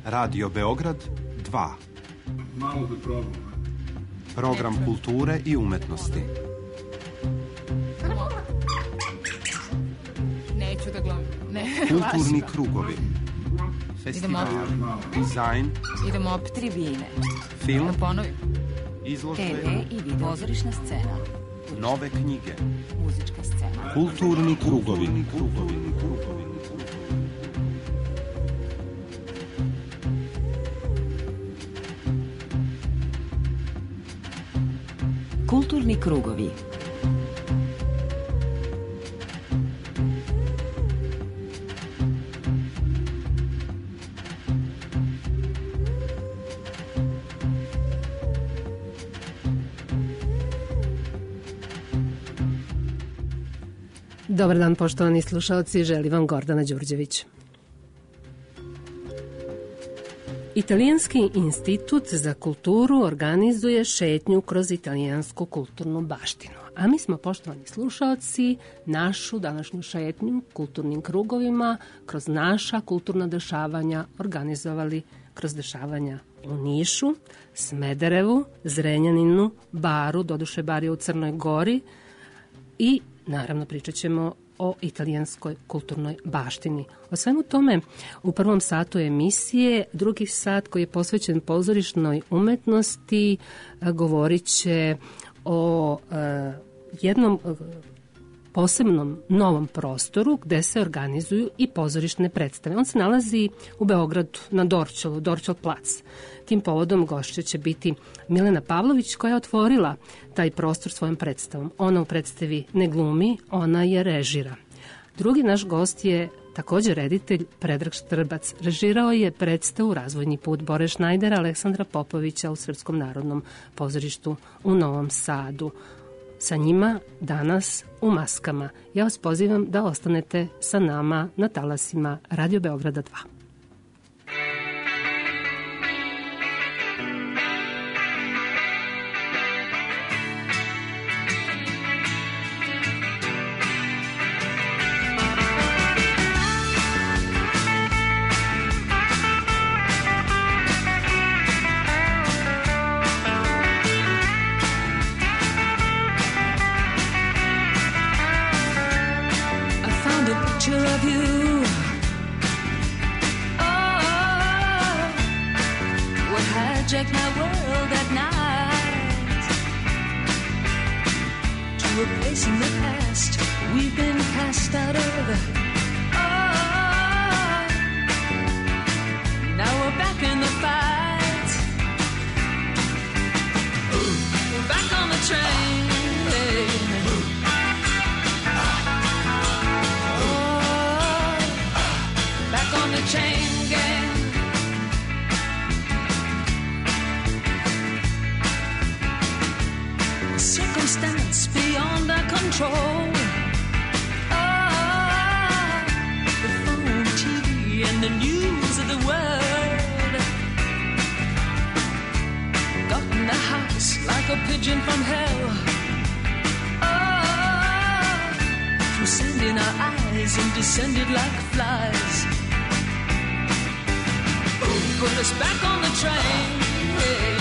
Radio Beograd 2. Malo da probam. Program kulture i umetnosti. Neću da gledam. Kulturni krugovi. Festival, dizajn. Idemo opet tribine. Film. Da ponovim. Izložbe. TV i video. Pozorišna scena. Nove knjige. Muzička scena. Kulturni krugovi. Kulturni krugovi. Dobar dan, poštovani slušalci, želi vam Gordana Đurđević. Italijanski institut za kulturu organizuje šetnju kroz italijansku kulturnu baštinu. A mi smo, poštovani slušalci, našu današnju šetnju kulturnim krugovima kroz naša kulturna dešavanja organizovali kroz dešavanja u Nišu, Smederevu, Zrenjaninu, Baru, doduše Bar je u Crnoj Gori, i naravno pričat ćemo o italijanskoj kulturnoj baštini. O svemu tome u prvom satu emisije, drugi sat koji je posvećen pozorišnoj umetnosti govorit će o jednom posebnom novom prostoru gde se organizuju i pozorišne predstave. On se nalazi u Beogradu na Dorćolu, Dorćol plac. Tim povodom gošća će biti Milena Pavlović, koja je otvorila taj prostor svojom predstavom. Ona u predstavi ne glumi, ona je režira. Drugi naš gost je također reditelj Predrag Štrbac. Režirao je predstavu Razvojni put Bore Šnajdera, Aleksandra Popovića u Srpskom narodnom pozorištu u Novom Sadu. Sa njima danas u maskama. Ja vas pozivam da ostanete sa nama na talasima Radio Beograda 2. Hijack my world at night to a place in the past we've been cast out of. Oh, now we're back in the fight. We're back on the train. Oh, back on the chain gang. Circumstance beyond our control. Oh, the phone, TV, and the news of the world got in the house like a pigeon from hell. Oh, through sand in our eyes and descended like flies. Put us back on the train. Yeah.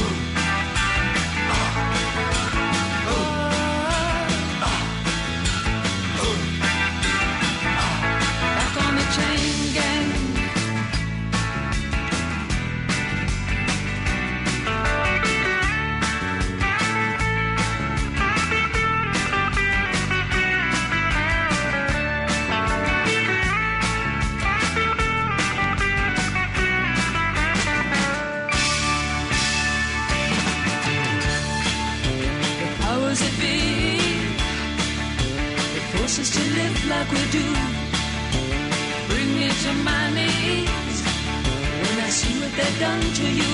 To live like we do, bring me to my knees when I see what they've done to you.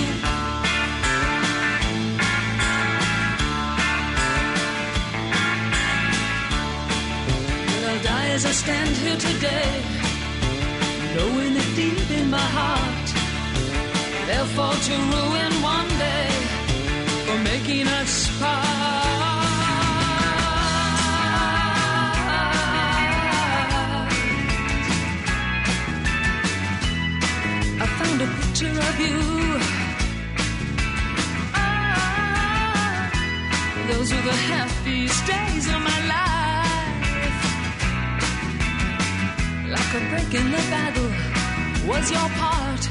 Well, I'll die as I stand here today, knowing that deep in my heart they'll fall to ruin one day for making us part. picture of you. Ah, those were the happiest days of my life. Like a break in the battle was your part.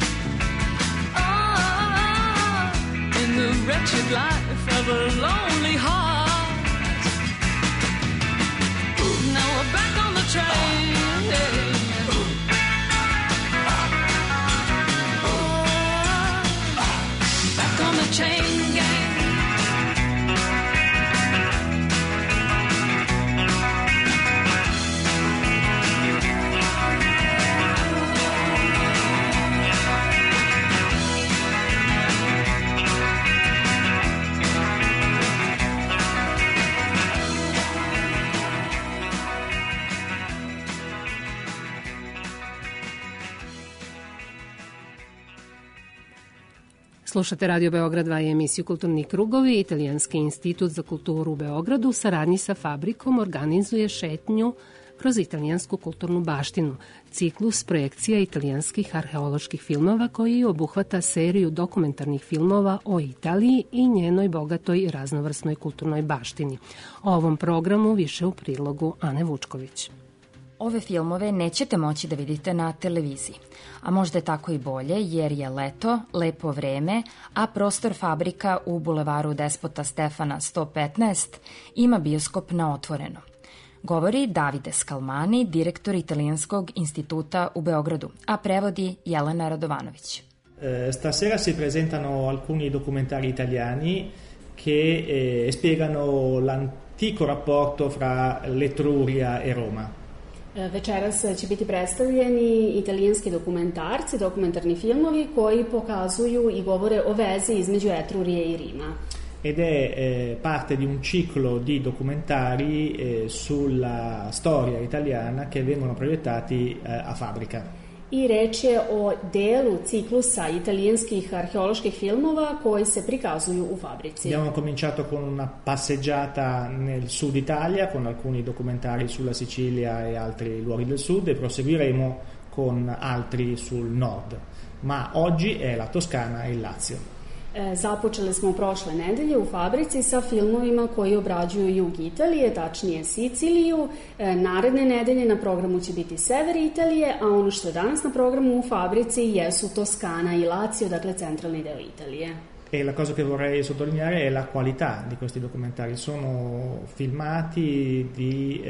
Ah, in the wretched life of a lonely heart. Now we're back on the train. Back on the chain gang. Slušate Radio Beograd 2 i emisiju Kulturni krugovi. Italijanski institut za kulturu u Beogradu u saradnji sa Fabrikom organizuje šetnju kroz italijansku kulturnu baštinu, ciklus projekcija italijanskih arheoloških filmova koji obuhvata seriju dokumentarnih filmova o Italiji i njenoj bogatoj i raznovrsnoj kulturnoj baštini. O ovom programu više u prilogu Ane Vučković. Ove filmove nećete moći da vidite na televiziji, a možda je tako i bolje jer je leto, lepo vreme, a prostor Fabrika u bulevaru Despota Stefana 115 ima bioskop na otvoreno. Govori Davide Scalmani, direktor Italijanskog instituta u Beogradu, a prevodi Jelena Radovanović. Stasera si presentano alcuni documentari italiani che spiegano l'antico rapporto fra l'Etruria e Roma. Večeras će biti predstavljeni italijanski dokumentarci, dokumentarni filmovi koji pokazuju i govore o vezi između Etrurije i Rima. Ed è parte di un ciclo di documentari sulla storia italiana che vengono proiettati a Fabrica. I reč je o delu ciklusa italijanskih arheoloških filmova koji se prikazuju u Fabrici. Abbiamo cominciato con una passeggiata nel sud Italia con alcuni documentari sulla Sicilia e altri luoghi del sud e proseguiremo con altri sul nord, ma oggi è la Toscana e il Lazio. Započeli smo prošle nedelje u Fabrici sa filmovima koji obrađuju jug Italije, tačnije Siciliju. Naredne nedelje na programu će biti sever Italije, a ono što je danas na programu u Fabrici jesu Toskana i Lazio, dakle centralni deo Italije. E la cosa che vorrei sottolineare è la qualità di questi documentari. Sono filmati di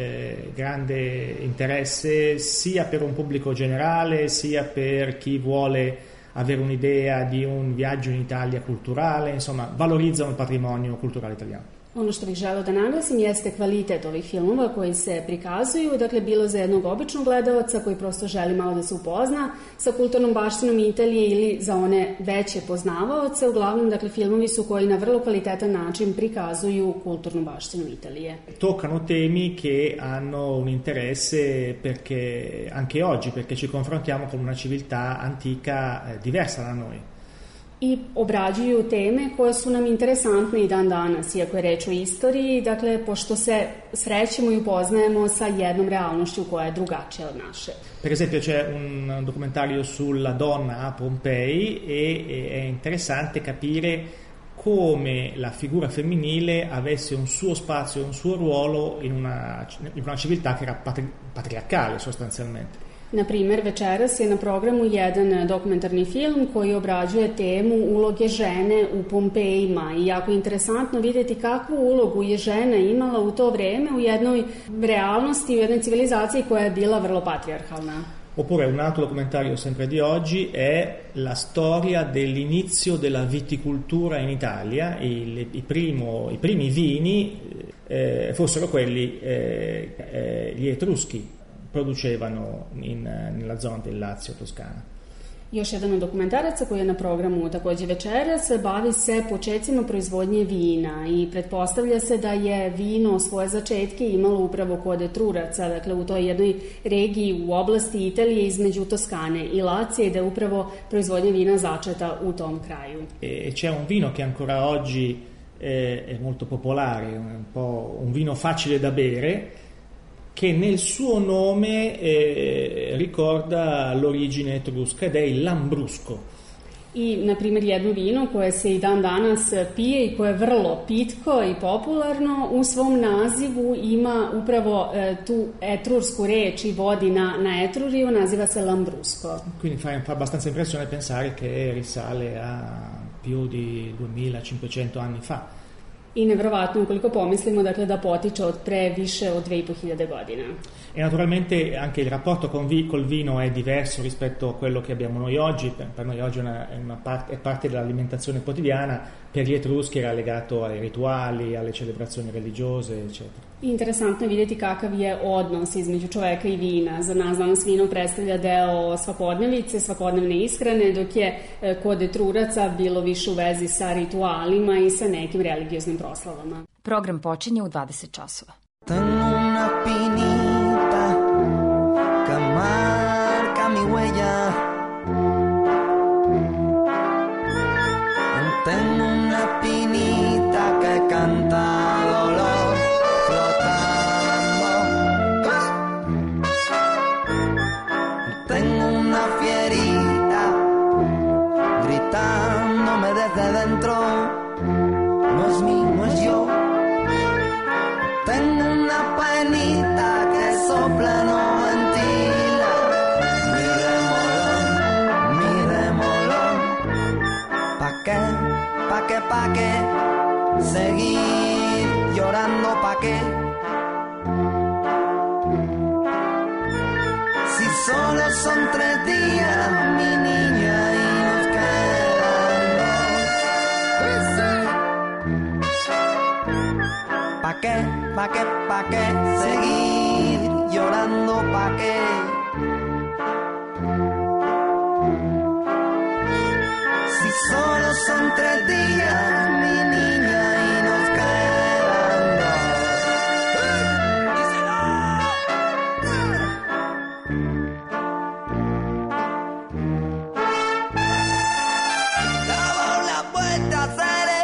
grande interesse sia per un pubblico generale sia per chi vuole avere un'idea di un viaggio in Italia culturale, insomma valorizzano il patrimonio culturale italiano. Ono što bih želeo da naglasim jeste kvalitet ovih filmova koji se prikazuju, dakle bilo za jednog običnog gledalaca koji prosto želi malo da se upozna sa kulturnom baštinom Italije ili za one veće poznavaoce. Uglavnom, dakle, filmovi su koji na vrlo kvalitetan način prikazuju kulturnu baštinu Italije. Toccano temi che hanno un interesse perché anche oggi, perché ci confrontiamo con una civiltà antica diversa da noi. I obrađuju teme koje su nam interesantne i dan danas, iako je reč o istoriji, dakle, pošto se srećemo i upoznajemo sa jednom realnošću koja je drugačija od naše. Per esempio c'è un documentario sulla donna a Pompei e è interessante capire come la figura femminile avesse un suo spazio, un suo ruolo in una civiltà che era patriarcale sostanzialmente. Na primer, večeras je na programu jedan dokumentarni film koji obrađuje temu uloge žene u Pompejima i jako je interesantno vidjeti kakvu ulogu je žena imala u to vreme u jednoj realnosti, u jednoj civilizaciji koja je bila vrlo patrijarhalna. Oppure un altro documentario sempre di oggi è la storia dell'inizio della viticoltura in Italia. I primi vini fossero quelli gli Etruschi producevano nella zona del Lazio, Toscana. Još jedan od dokumentaraca koji je na programu također večeras bavi se počecima proizvodnje vina i pretpostavlja se da je vino svoje začetke imalo upravo kod Etruraca, dakle u toj jednoj regiji u oblasti Italije između Toskane i Lacije i da je upravo proizvodnja vina začeta u tom kraju. E c'è un vino che ancora oggi è molto popolare, un vino facile da bere, che nel suo nome ricorda l'origine etrusca ed è il Lambrusco. I, na primjer, jedno vino koje se i dan danas pije i koje je vrlo pitko i popularno, u svom nazivu ima upravo tu etrursku reč i vodi na Etruriju, naziva se Lambrusco. Quindi fa abbastanza impressione pensare che risale a più di 2500 anni fa. I nevjerovatno ukoliko pomislimo, dakle, da potiče od pre više od 2500 godina. E naturalmente anche il rapporto col vino è diverso rispetto a quello che abbiamo noi oggi. Per noi oggi è parte dell'alimentazione quotidiana, per gli Etruschi era legato ai rituali, alle celebrazioni religiose, eccetera. Interesantno je vidjeti kakav je odnos između čoveka i vina. Za nas danas vino predstavlja deo svakodnevice, svakodnevne ishrane, dok je kod Etruraca bilo više u vezi sa ritualima i sa nekim religioznim proslavama. Program počinje u 20 časova. Tengo una pinita que marca mi huella. Tengo una pinita que canta dolor flotando. Tengo una fierita gritándome desde dentro. No es mí, no es yo. Tengo una penita que sopla, no ventila. Mi remolón. ¿Pa qué? Seguir llorando, ¿pa qué? Si solo son 3 días, mi niña, y nos quedan 2. ¿Pa qué? Seguir llorando, ¿pa qué? Si solo son 3 días, mi niña, y nos quedan 2. ¡Díselo! Daba una vuelta, seré.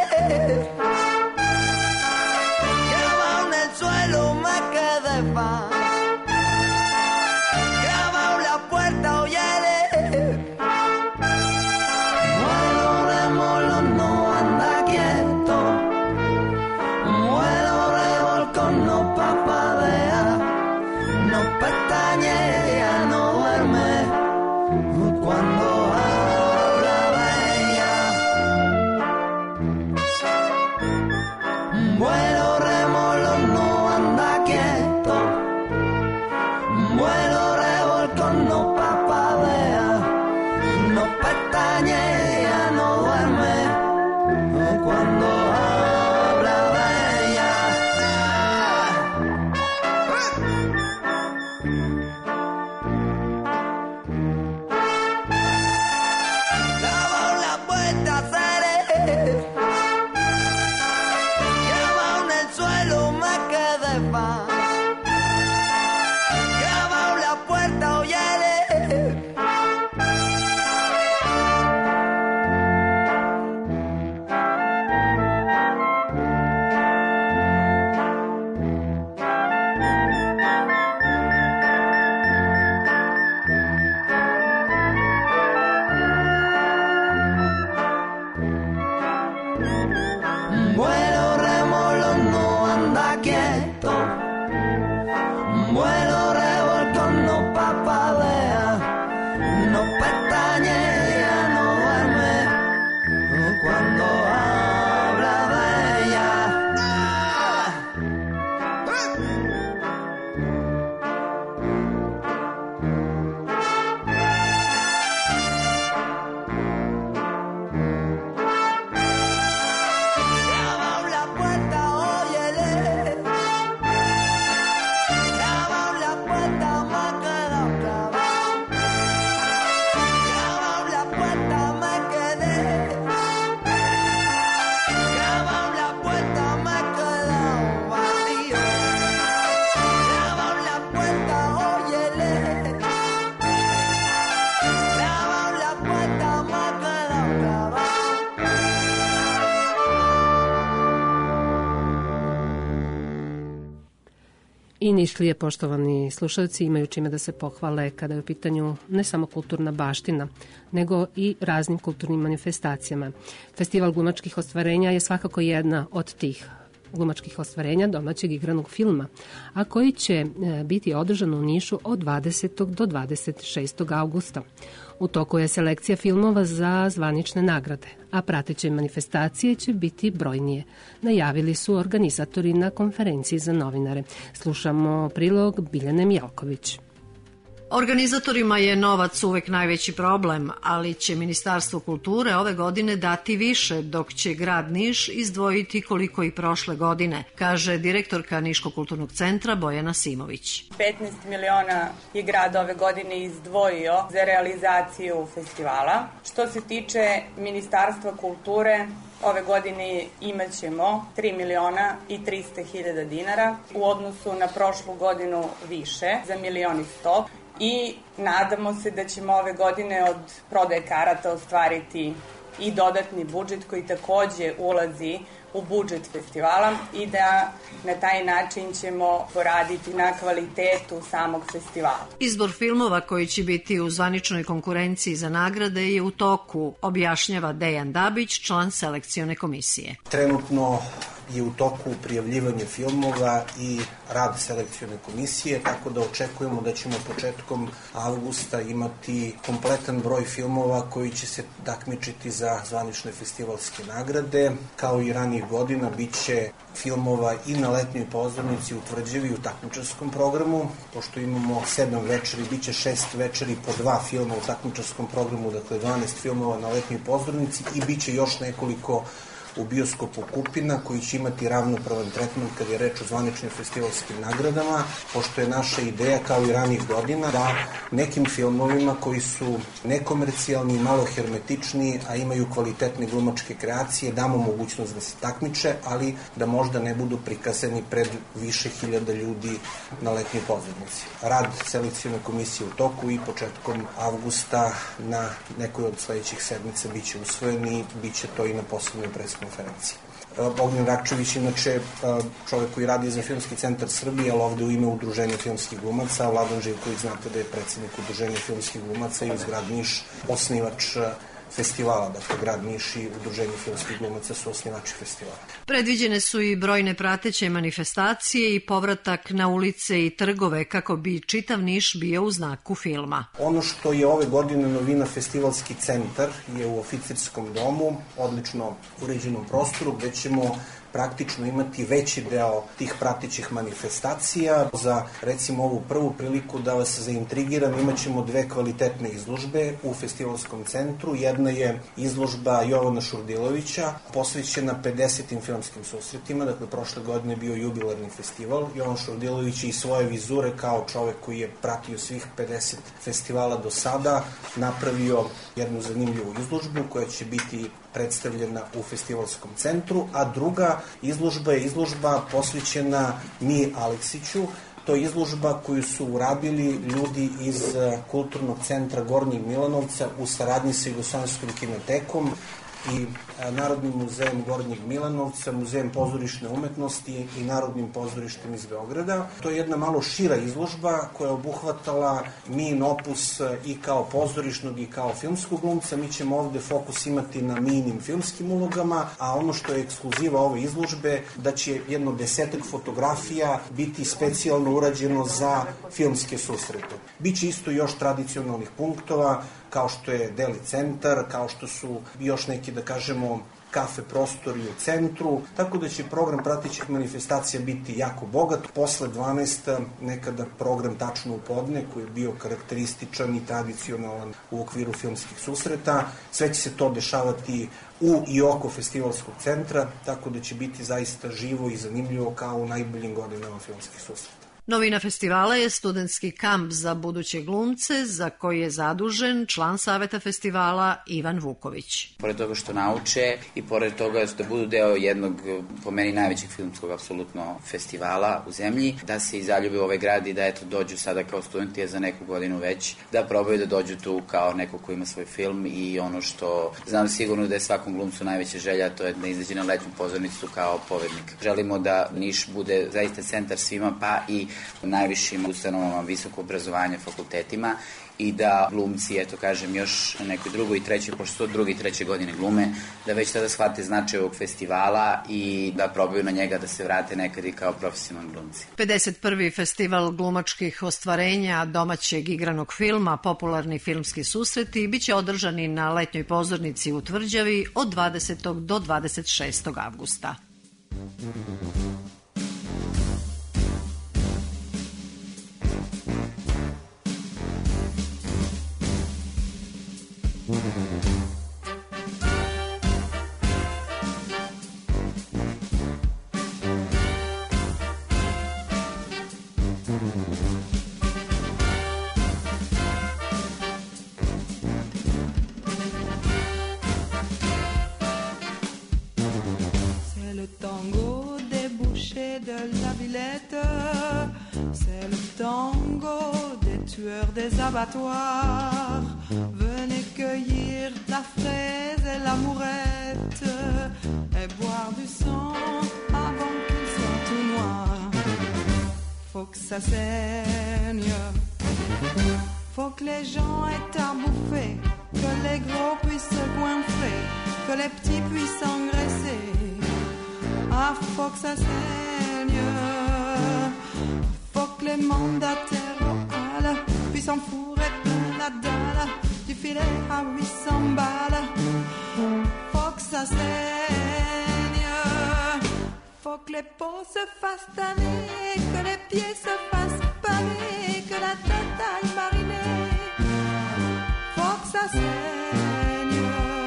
Lleva en el suelo, me quedé pa'. Lleva la puerta, oyere. No anda aquí I Nišlije, poštovani slušalci, imaju čime da se pohvale kada je u pitanju ne samo kulturna baština, nego i raznim kulturnim manifestacijama. Festival glumačkih ostvarenja je svakako jedna od tih glumačkih ostvarenja domaćeg igranog filma, a koji će biti održan u Nišu od 20. do 26. augusta. U toku je selekcija filmova za zvanične nagrade, a prateće manifestacije će biti brojnije, najavili su organizatori na konferenciji za novinare. Slušamo prilog Biljane Mjelković. Organizatorima je novac uvek najveći problem, ali će Ministarstvo kulture ove godine dati više, dok će grad Niš izdvojiti koliko i prošle godine, kaže direktorka Niškog kulturnog centra Bojana Simović. 15 miliona je grad ove godine izdvojio za realizaciju festivala. Što se tiče Ministarstva kulture, ove godine imat ćemo 3 miliona i 300 hiljada dinara, u odnosu na prošlu godinu više, za 1,1 milion. I nadamo se da ćemo ove godine od prodaje karata ostvariti i dodatni budžet koji takođe ulazi u budžet festivala i da na taj način ćemo poraditi na kvalitetu samog festivala. Izbor filmova koji će biti u zvaničnoj konkurenciji za nagrade je u toku, objašnjava Dejan Dabić, član selekcione komisije. Trenutno je u toku prijavljivanje filmova i rad selekcione komisije, tako da očekujemo da ćemo početkom avgusta imati kompletan broj filmova koji će se takmičiti za zvanične festivalske nagrade. Kao i ranijih godina, bit će filmova i na letnjoj pozornici u Tvrđevi u takmičarskom programu, pošto imamo 7 večeri, bit će 6 večeri po 2 filma u takmičarskom programu, dakle 12 filmova na letnjoj pozornici i bit će još nekoliko u bioskopu Kupina, koji će imati ravnopravan tretman kad je reč o zvaničnim festivalskim nagradama, pošto je naša ideja, kao i ranijih godina, da nekim filmovima koji su nekomercijalni, malo hermetični, a imaju kvalitetne glumačke kreacije, damo mogućnost da se takmiče, ali da možda ne budu prikazani pred više hiljada ljudi na letnjoj pozornici. Rad selekcione komisije u toku i početkom avgusta na nekoj od sledećih sedmica biće usvojen i biće to i na posebnoj preskonferenciji. Ognjen Rakčević, inače čovjek koji radi za Filmski centar Srbije, ali ovde u ime Udruženja filmskih glumaca, Vladan Živković, znate da je predsjednik Udruženja filmskih glumaca i uz grad Niš osnivač festivala, dakle grad Niš i Udruženje filmskih glumaca su osnivači festivala. Predviđene su i brojne prateće manifestacije i povratak na ulice i trgove kako bi čitav Niš bio u znaku filma. Ono što je ove godine novina, Festivalski centar je u Oficirskom domu, odlično uređenom prostoru, gde ćemo praktično imati veći deo tih pratećih manifestacija. Za, recimo, ovu prvu priliku da vas zaintrigiram, imat ćemo 2 kvalitetne izložbe u Festivalskom centru. Jedna je izložba Jovana Šurdilovića, posvećena 50. filmskim susretima, dakle prošle godine je bio jubilarni festival. Jovan Šurdilović i svoje vizure kao čovek koji je pratio svih 50 festivala do sada, napravio jednu zanimljivu izložbu koja će biti predstavljena u Festivalskom centru, a druga izložba je izložba posvećena Miji Aleksiću. To je izložba koju su uradili ljudi iz Kulturnog centra Gornjeg Milanovca u saradnji sa Jugoslovenskom kinotekom i Narodnim muzejem Gornjeg Milanovca, Muzejem pozorišne umetnosti i Narodnim pozorištem iz Beograda. To je jedna malo šira izložba koja je obuhvatala Mijin opus i kao pozorišnog i kao filmskog glumca. Mi ćemo ovde fokus imati na Mijinim filmskim ulogama, a ono što je ekskluziva ove izložbe, da će jedno 10 fotografija biti specijalno urađeno za filmske susrete. Biće isto još tradicionalnih punktova, kao što je Deli centar, kao što su još neki, da kažemo, kafe prostori u centru, tako da će program pratećih manifestacija biti jako bogat. Posle 12. nekada program tačno u podne, koji je bio karakterističan i tradicionalan u okviru filmskih susreta. Sve će se to dešavati u i oko Festivalskog centra, tako da će biti zaista živo i zanimljivo kao u najboljim godinama filmskih susreta. Novina festivala je studentski kamp za buduće glumce, za koji je zadužen član Saveta festivala Ivan Vuković. Pored toga što nauče i pored toga da budu deo jednog, po meni, najvećeg filmskog apsolutno festivala u zemlji, da se i zaljube u ovaj grad i da eto dođu sada kao studenti, a za neku godinu već, da probaju da dođu tu kao neko ko ima svoj film i ono što znam sigurno da je svakom glumcu najveća želja, to je da izađe na letnju pozornicu kao povednik. Želimo da Niš bude zaista centar svima, pa i u najvišim ustanovama visokog obrazovanja, fakultetima, i da glumci, eto kažem, još na nekoj drugoj i trećoj, pošto to druge i treće godine glume, da već tada shvate značaj ovog festivala i da probaju na njega da se vrate nekad i kao profesionalni glumci. 51. festival glumačkih ostvarenja domaćeg igranog filma, popularni filmski susreti, biće održani na letnjoj pozornici u Tvrđavi od 20. do 26. avgusta. C'est le tango des tueurs des abattoirs. Venez cueillir la fraise et l'amourette et boire du sang avant qu'il soit tout noir. Faut que ça saigne, faut que les gens aient à bouffer, que les gros puissent se coinfrer, que les petits puissent engraisser. Ah, faut que ça saigne, faut que les mandataires vocales puissent enfourrer plein la dalle du filet à 800 balles. Faut que ça saigne, faut que les peaux se fassent tanner, que les pieds se fassent paner, que la tête aille mariner. Faut que ça saigne,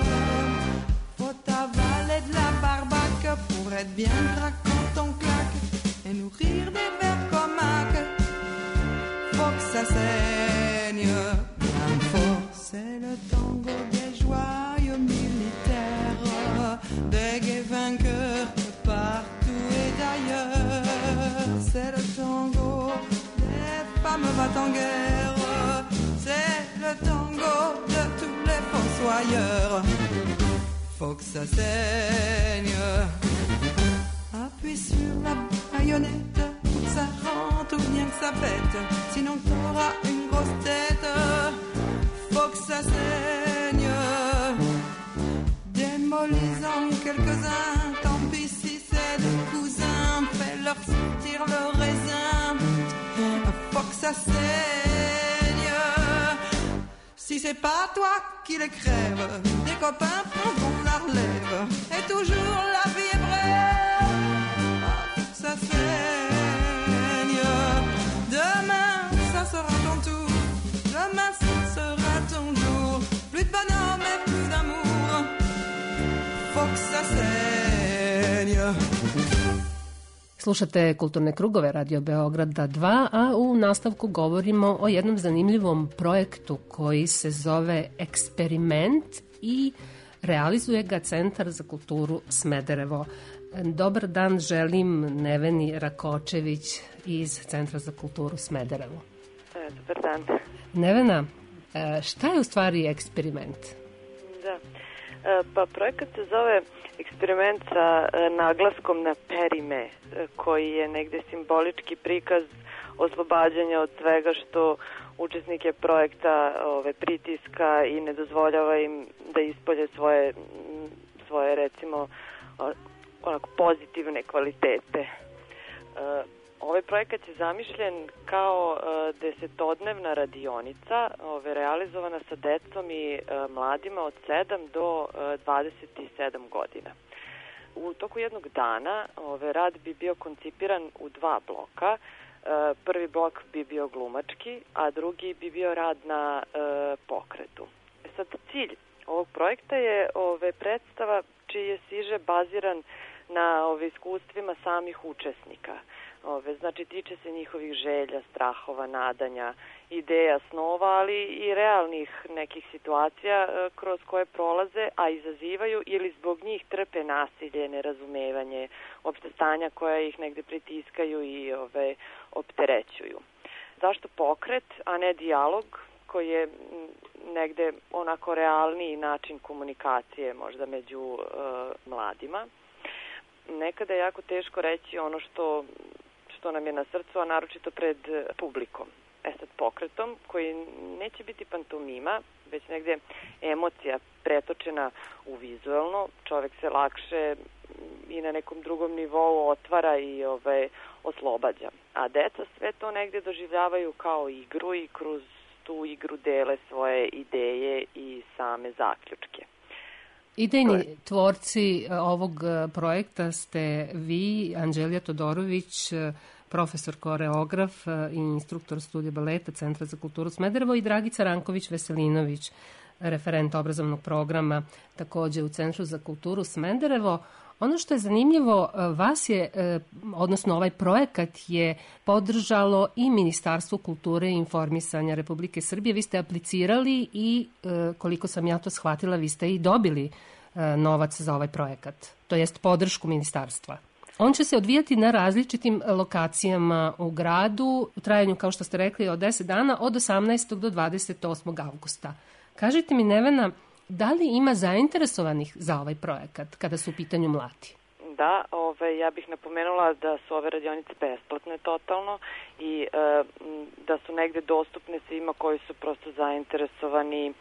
faut avaler de la barbaque pour être bien gras quand on claque et nourrir des vers comac. Faut que ça saigne bien fort. C'est le tango des joyeux militaires, des gays vainqueurs de partout et d'ailleurs. C'est le tango des femmes battent en guerre, c'est le tango de tous les fossoyeurs. Faut que ça saigne, appuie sur la baïonnette pour que ça rentre ou bien que ça pète, sinon t'auras une grosse tête. Faut que ça saigne, démolis-en quelques-uns, tant pis si c'est des cousins, fais-leur sortir le raisin. Faut que ça saigne, si c'est pas toi qui les crève, des copains prendront la relève, et toujours la vie est brève. Ah, faut que ça saigne, demain ça sera ton tour, demain ça sera ton jour, plus de bonhomme et plus d'amour. Faut que ça saigne. Slušate Kulturne krugove Radio Beograda 2, a u nastavku govorimo o jednom zanimljivom projektu koji se zove Eksperiment i realizuje ga Centar za kulturu Smederevo. Dobar dan želim Neveni Rakočević iz Centra za kulturu Smederevo. Dobar dan. Nevena, šta je u stvari Eksperiment? Da, pa projekat se zove Eksperiment sa naglaskom na perime, koji je negde simbolički prikaz oslobađanja od svega što učesnike projekta pritiska i ne dozvoljava im da ispolje svoje recimo onako pozitivne kvalitete. Ovaj projekat je zamišljen kao 10-dnevna radionica, realizovana sa decom i mladima od 7 do 27 godina. U toku jednog dana rad bi bio koncipiran u 2 bloka. Prvi blok bi bio glumački, a drugi bi bio rad na pokretu. Sad, cilj ovog projekta je predstava čiji je siže baziran na iskustvima samih učesnika. Znači, tiče se njihovih želja, strahova, nadanja, ideja, snova, ali i realnih nekih situacija kroz koje prolaze, a izazivaju ili zbog njih trpe nasilje, nerazumevanje, opšte stanja koja ih negde pritiskaju i opterećuju. Zašto pokret, a ne dijalog, koji je negde onako realniji način komunikacije možda među mladima? Nekada je jako teško reći ono što što nam je na srcu, a naročito pred publikom. Sad pokretom koji neće biti pantomima, već negde emocija pretočena u vizualno, čovek se lakše i na nekom drugom nivou otvara i oslobađa. A deca sve to negde doživljavaju kao igru i kroz tu igru dele svoje ideje i same zaključke. Idejni tvorci ovog projekta ste vi, Anđelija Todorović, profesor koreograf i instruktor studija baleta Centra za kulturu Smederevo, i Dragica Ranković-Veselinović, referent obrazovnog programa takođe u Centru za kulturu Smederevo. Ono što je zanimljivo, vas je, odnosno ovaj projekat je podržalo i Ministarstvo kulture i informisanja Republike Srbije. Vi ste aplicirali i, koliko sam ja to shvatila, vi ste i dobili novac za ovaj projekat, to jest podršku ministarstva. On će se odvijati na različitim lokacijama u gradu, u trajanju, kao što ste rekli, od 10 dana, od 18. do 28. avgusta. Kažite mi, Nevena, da li ima zainteresovanih za ovaj projekat kada su u pitanju mladi? Da, ja bih napomenula da su ove radionice besplatne totalno i da su negde dostupne svima koji su prosto zainteresovani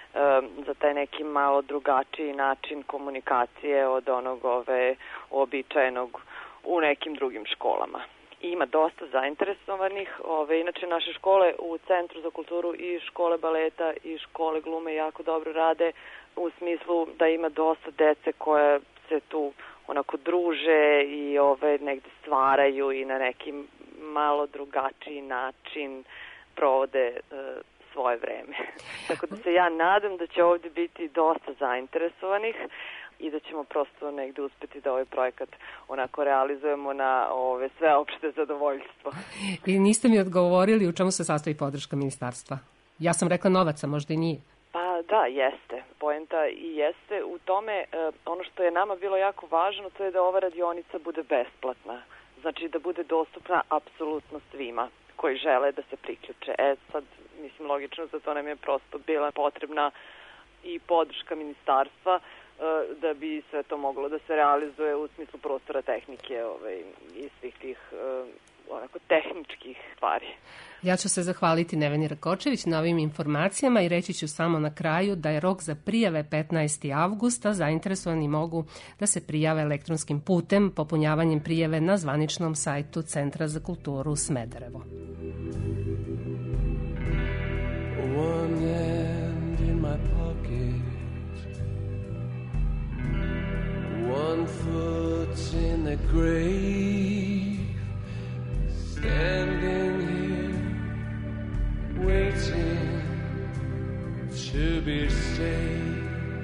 za taj neki malo drugačiji način komunikacije od onog uobičajenog u nekim drugim školama. Ima dosta zainteresovanih, inače naše škole u Centru za kulturu i škole baleta i škole glume jako dobro rade u smislu da ima dosta dece koje se tu onako druže i negde stvaraju i na neki malo drugačiji način provode svoje vreme. Tako da se ja nadam da će ovdje biti dosta zainteresovanih i da ćemo prosto negde uspeti da ovaj projekat onako realizujemo na sveopšte zadovoljstvo. I niste mi odgovorili u čemu se sastoji podrška ministarstva. Ja sam rekla novaca, možda i nije. Pa da, jeste. Poenta i jeste u tome, ono što je nama bilo jako važno, to je da ova radionica bude besplatna. Znači da bude dostupna apsolutno svima koji žele da se priključe. Sad, mislim, logično, za to nam je prosto bila potrebna i podrška ministarstva da bi sve to moglo da se realizuje u smislu prostora tehnike i svih tih onako tehničkih stvari. Ja ću se zahvaliti Neveni Rakočević na ovim informacijama i reći ću samo na kraju da je rok za prijave 15. avgusta. Zainteresovani mogu da se prijave elektronskim putem, popunjavanjem prijave na zvaničnom sajtu Centra za kulturu Smederevo. One hand in my pocket, one foot in the grave, standing here waiting to be saved.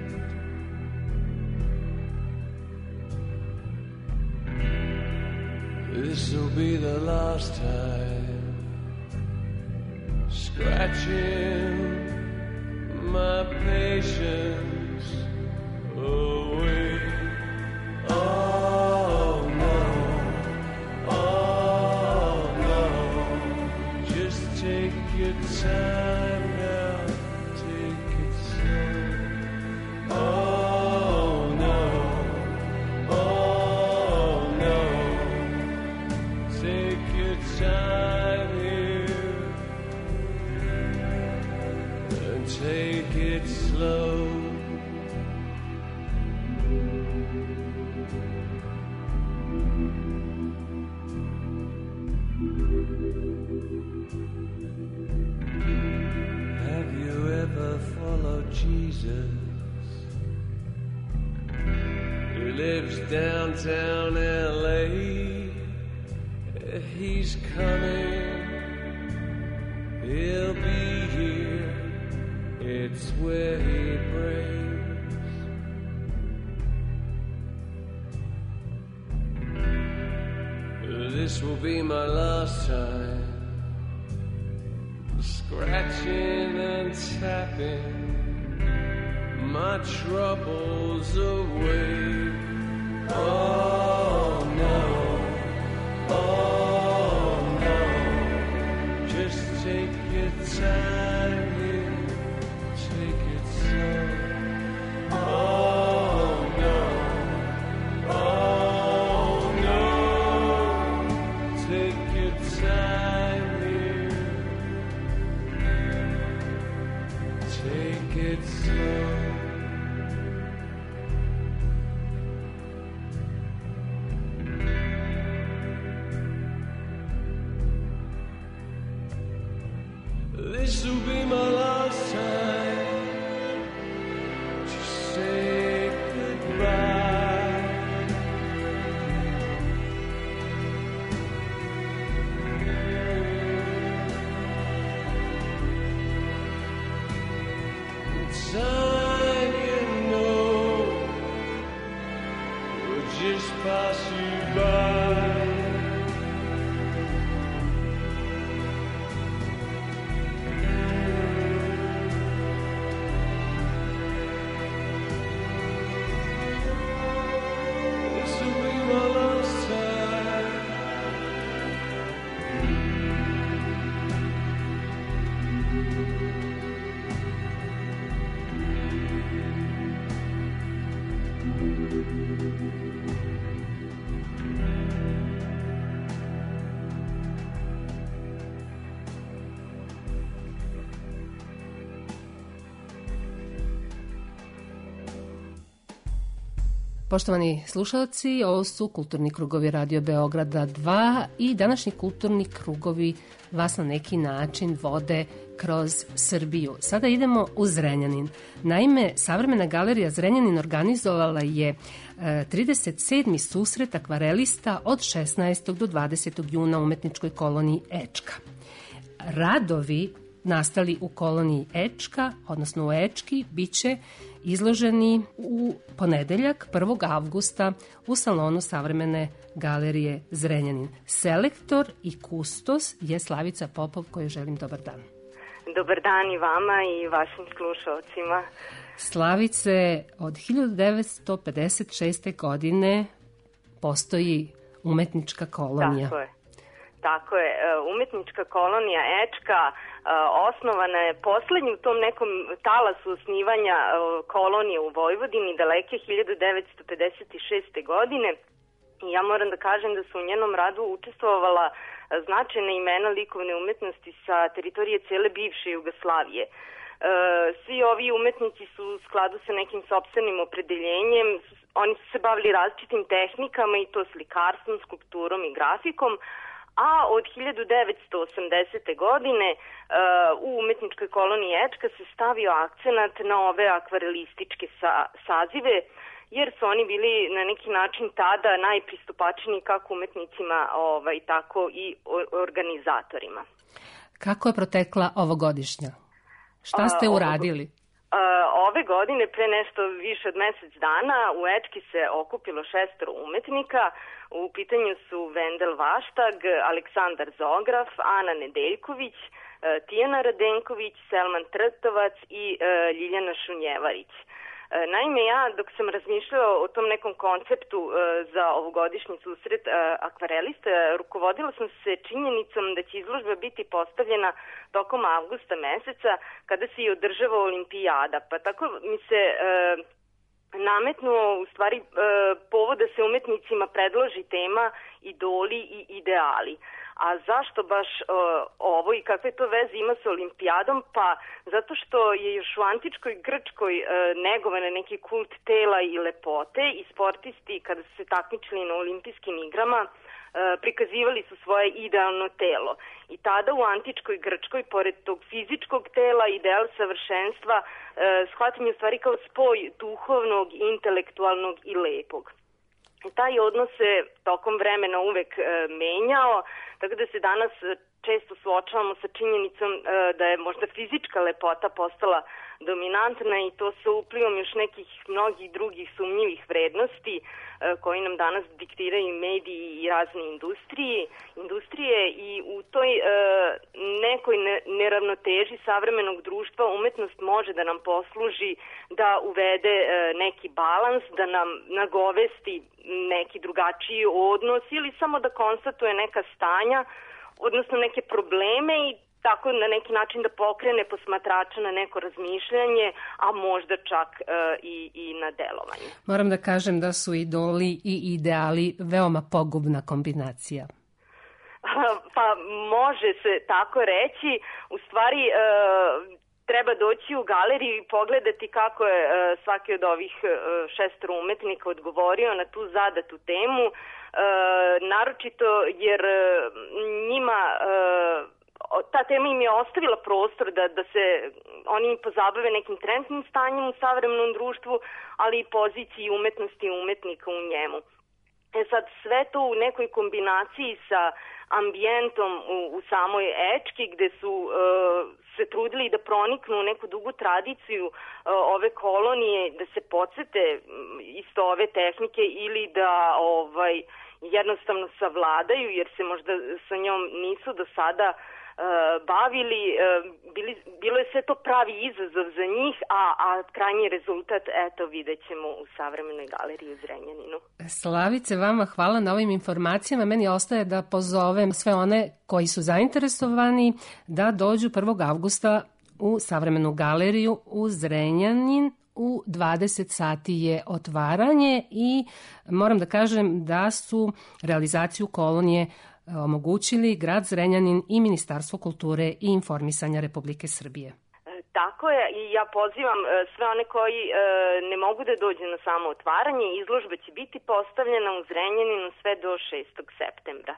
This'll be the last time scratching my patience away. Oh no, oh no, just take your time now, take it slow. Oh no, oh no, take your time here and take it slow. Jesus, who lives downtown LA, he's coming, he'll be here, it's where he breaks. This will be my last time scratching and tapping my troubles away. Oh no, oh no, just take your time here, take it slow. Oh no, take pass you by. This will be my last time. Poštovani slušalci, ovo su Kulturni krugovi Radio Beograda 2 i današnji kulturni krugovi vas na neki način vode kroz Srbiju. Sada idemo u Zrenjanin. Naime, Savremena galerija Zrenjanin organizovala je 37. susret akvarelista od 16. do 20. juna u umetničkoj koloniji Ečka. Radovi nastali u koloniji Ečka, odnosno u Ečki, bit će izloženi u ponedeljak 1. avgusta u salonu Savremene galerije Zrenjanin. Selektor i kustos je Slavica Popov, kojoj želim dobar dan. Dobar dan i vama i vašim slušalcima. Slavice, od 1956. godine postoji umetnička kolonija. Tako je. Tako je. Umetnička kolonija Ečka osnovana je poslednji u tom nekom talasu osnivanja kolonije u Vojvodini daleke 1956. godine. I ja moram da kažem da su u njenom radu učestvovala značajna imena likovne umetnosti sa teritorije cele bivše Jugoslavije. Svi ovi umetnici su u skladu sa nekim sopstvenim opredeljenjem, oni su se bavili različitim tehnikama i to slikarstvom, skulpturom i grafikom, a od 1980. godine u umetničkoj koloniji Ečka se stavio akcenat na ove akvarelističke sazive, jer su oni bili na neki način tada najpristupačniji kako umetnicima, tako i organizatorima. Kako je protekla ovogodišnja? Šta ste uradili? Ove godine, pre nešto više od mesec dana, u Ečki se okupilo 6 umetnika. U pitanju su Vendel Vaštag, Aleksandar Zograf, Ana Nedeljković, Tijana Radenković, Selman Trtovac i Ljiljana Šunjevarić. Naime, ja dok sam razmišljala o tom nekom konceptu za ovogodišnji susret akvarelista, rukovodila sam se činjenicom da će izložba biti postavljena tokom avgusta meseca kada se i održava olimpijada. Pa tako mi se nametnuo u stvari povod da se umetnicima predloži tema idoli i ideali. A zašto baš ovo i kakve to veze ima sa olimpijadom? Pa zato što je još u antičkoj Grčkoj negovane neki kult tela i lepote i sportisti kada su se takmičili na olimpijskim igrama prikazivali su svoje idealno telo. I tada u antičkoj Grčkoj, pored tog fizičkog tela, ideal savršenstva shvatim je u stvari kao spoj duhovnog, intelektualnog i lepog. Taj odnos se tokom vremena uvek menjao, tako da se danas često suočavamo sa činjenicom da je možda fizička lepota postala dominantna i to sa uplivom još nekih mnogih drugih sumnjivih vrednosti koji nam danas diktiraju mediji i razne industrije i u toj nekoj neravnoteži savremenog društva umetnost može da nam posluži da uvede neki balans, da nam nagovesti neki drugačiji odnos ili samo da konstatuje neka stanja, odnosno neke probleme i tako na neki način da pokrene posmatrača na neko razmišljanje, a možda čak i na delovanje. Moram da kažem da su idoli i ideali veoma pogubna kombinacija. Pa može se tako reći. U stvari treba doći u galeriju i pogledati kako je svaki od ovih 6 umetnika odgovorio na tu zadatu temu, naročito jer njima ta tema im je ostavila prostor da se oni pozabave nekim trendnim stanjem u savremenom društvu, ali i poziciji umetnosti i umetnika u njemu. Sad sve to u nekoj kombinaciji sa ambijentom u samoj Ečki gde su se trudili da proniknu u neku dugu tradiciju ove kolonije, da se podsete isto ove tehnike ili da jednostavno savladaju, jer se možda sa njom nisu do sada bavili, bilo je sve to pravi izazov za njih, a krajnji rezultat, eto, vidjet ćemo u Savremenoj galeriji u Zrenjaninu. Slavice, vama hvala na ovim informacijama. Meni ostaje da pozovem sve one koji su zainteresovani da dođu 1. avgusta u Savremenu galeriju u Zrenjanin. U 20 sati je otvaranje i moram da kažem da su realizaciju kolonije omogućili grad Zrenjanin i Ministarstvo kulture i informisanja Republike Srbije. Tako je, i ja pozivam sve one koji ne mogu da dođu na samo otvaranje. Izložba će biti postavljena u Zrenjaninu sve do 6. septembra.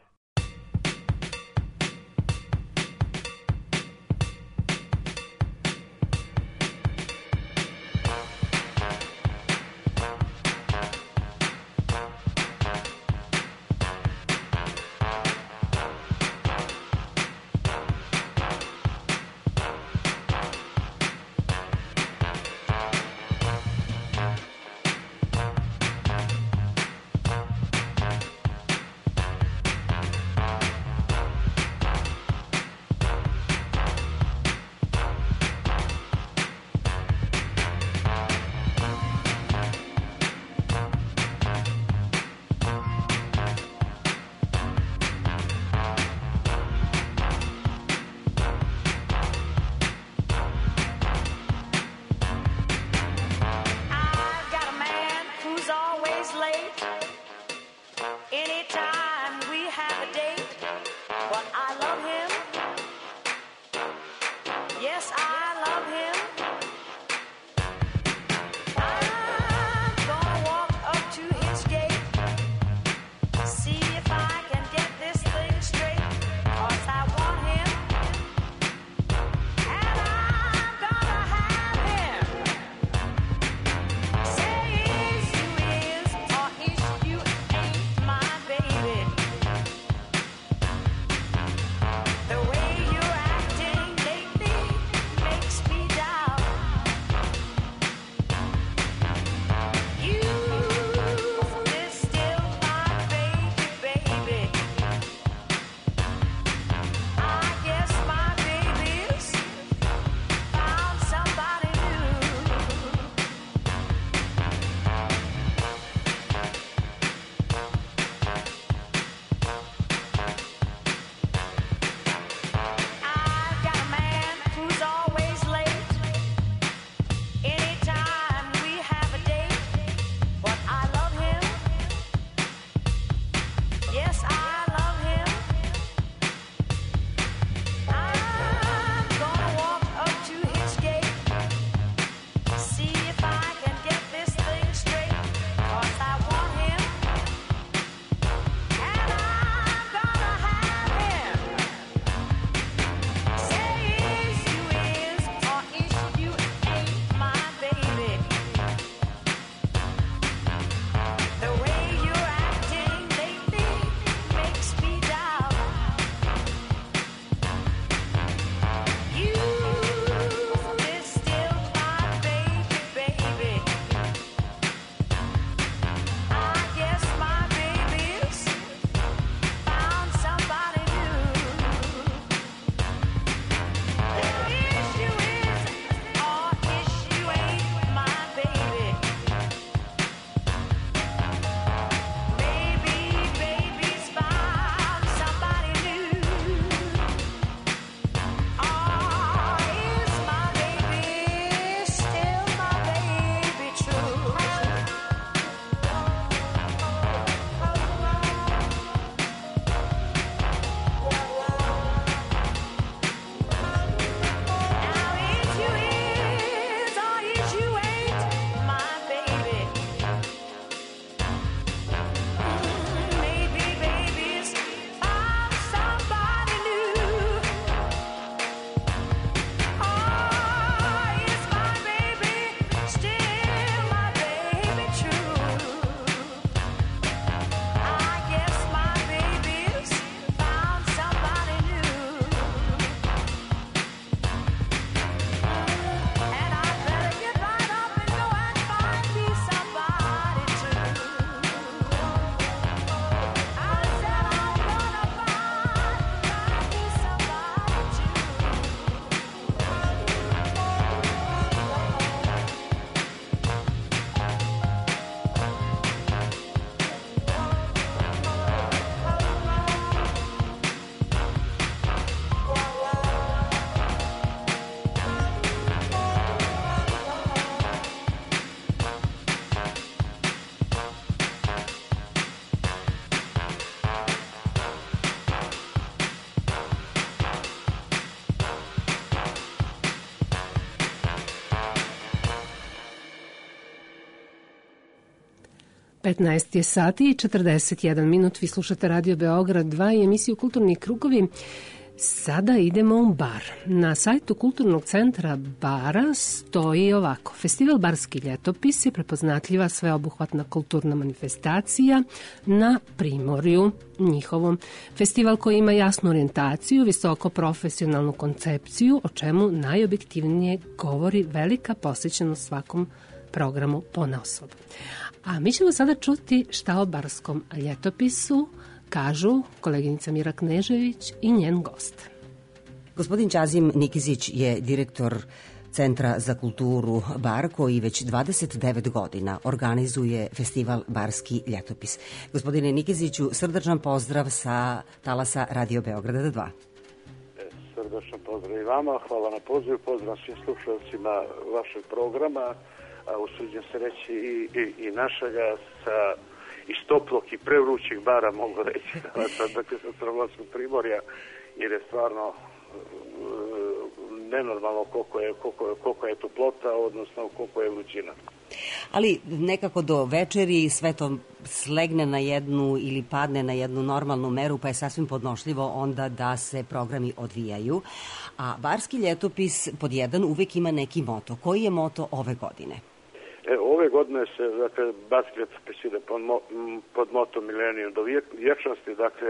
15 je sati i 41 minut. Vi slušate Radio Beograd 2 i emisiju Kulturni krugovi. Sada idemo u bar. Na sajtu Kulturnog centra Bara stoji ovako. Festival Barski ljetopis je prepoznatljiva sveobuhvatna kulturna manifestacija na Primorju njihovom. Festival koji ima jasnu orijentaciju, visoko profesionalnu koncepciju, o čemu najobjektivnije govori velika posjećenost svakom programu ponaosob. A mi ćemo sada čuti šta o barskom ljetopisu kažu koleginica Mira Knežević i njen gost. Gospodin Ćazim Nikizić je direktor Centra za kulturu Bar, koji već 29 godina organizuje festival Barski ljetopis. Gospodine Nikiziću, srdačan pozdrav sa talasa Radio Beograda 2. Srdačan pozdrav i vama, hvala na pozivu, pozdrav svim slušalcima vašeg programa, a usuđujem se reći i našega iz toplog i prevrućih bara, mogu reći, dakle sa Crnogorskog primorja, jer je stvarno nenormalno koliko je toplota, odnosno koliko je vrućina. Ali nekako do večeri sve to slegne na jednu ili padne na jednu normalnu meru, pa je sasvim podnošljivo onda da se programi odvijaju. A Barski ljetopis pod jedan uvek ima neki moto. Koji je moto ove godine? Ove godine se, dakle, Barski ljetopis ide pod moto Milenijum do vječnosti, dakle,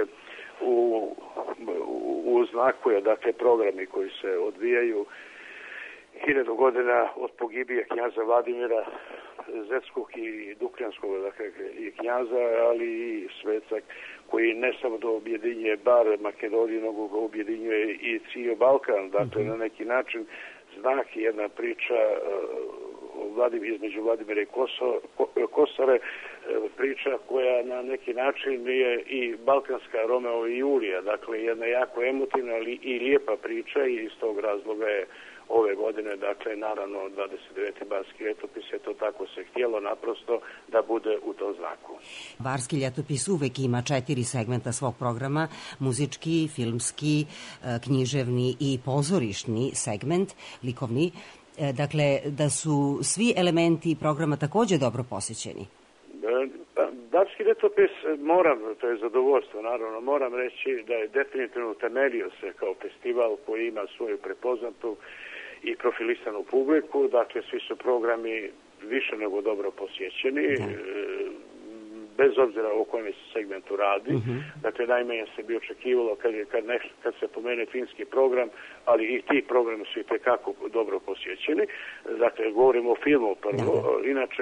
u znaku je, dakle, programi koji se odvijaju 1000 godina od pogibije knjaza Vladimira Zetskog i Dukljanskog, dakle, i knjaza, ali i sveca koji ne samo da objedinjuje Bar Makedoniju, nego ga objedinjuje i cijel Balkan, dakle, na neki način znak i jedna priča između Vladimira i Kosore, priča koja na neki način je i balkanska Romeo i Julija, dakle jedna jako emotivna i lijepa priča i iz tog razloga je ove godine, dakle naravno 29. Barski ljetopis je to tako se htjelo naprosto da bude u tom znaku. Barski ljetopis uvek ima 4 segmenta svog programa, muzički, filmski, književni i pozorišni segment, likovni. Dakle, da su svi elementi programa također dobro posjećeni. Barski ljetopis to je zadovoljstvo, naravno, moram reći da je definitivno utemeljio se kao festival koji ima svoju prepoznatu i profilisanu publiku, dakle svi su programi više nego dobro posjećeni, bez obzira o kojem se segmentu radi. Dakle, najmanje se bi očekivalo kad se pomene finski program, ali i ti programi su itekako dobro posjećeni. Dakle, govorimo o filmu prvo, inače,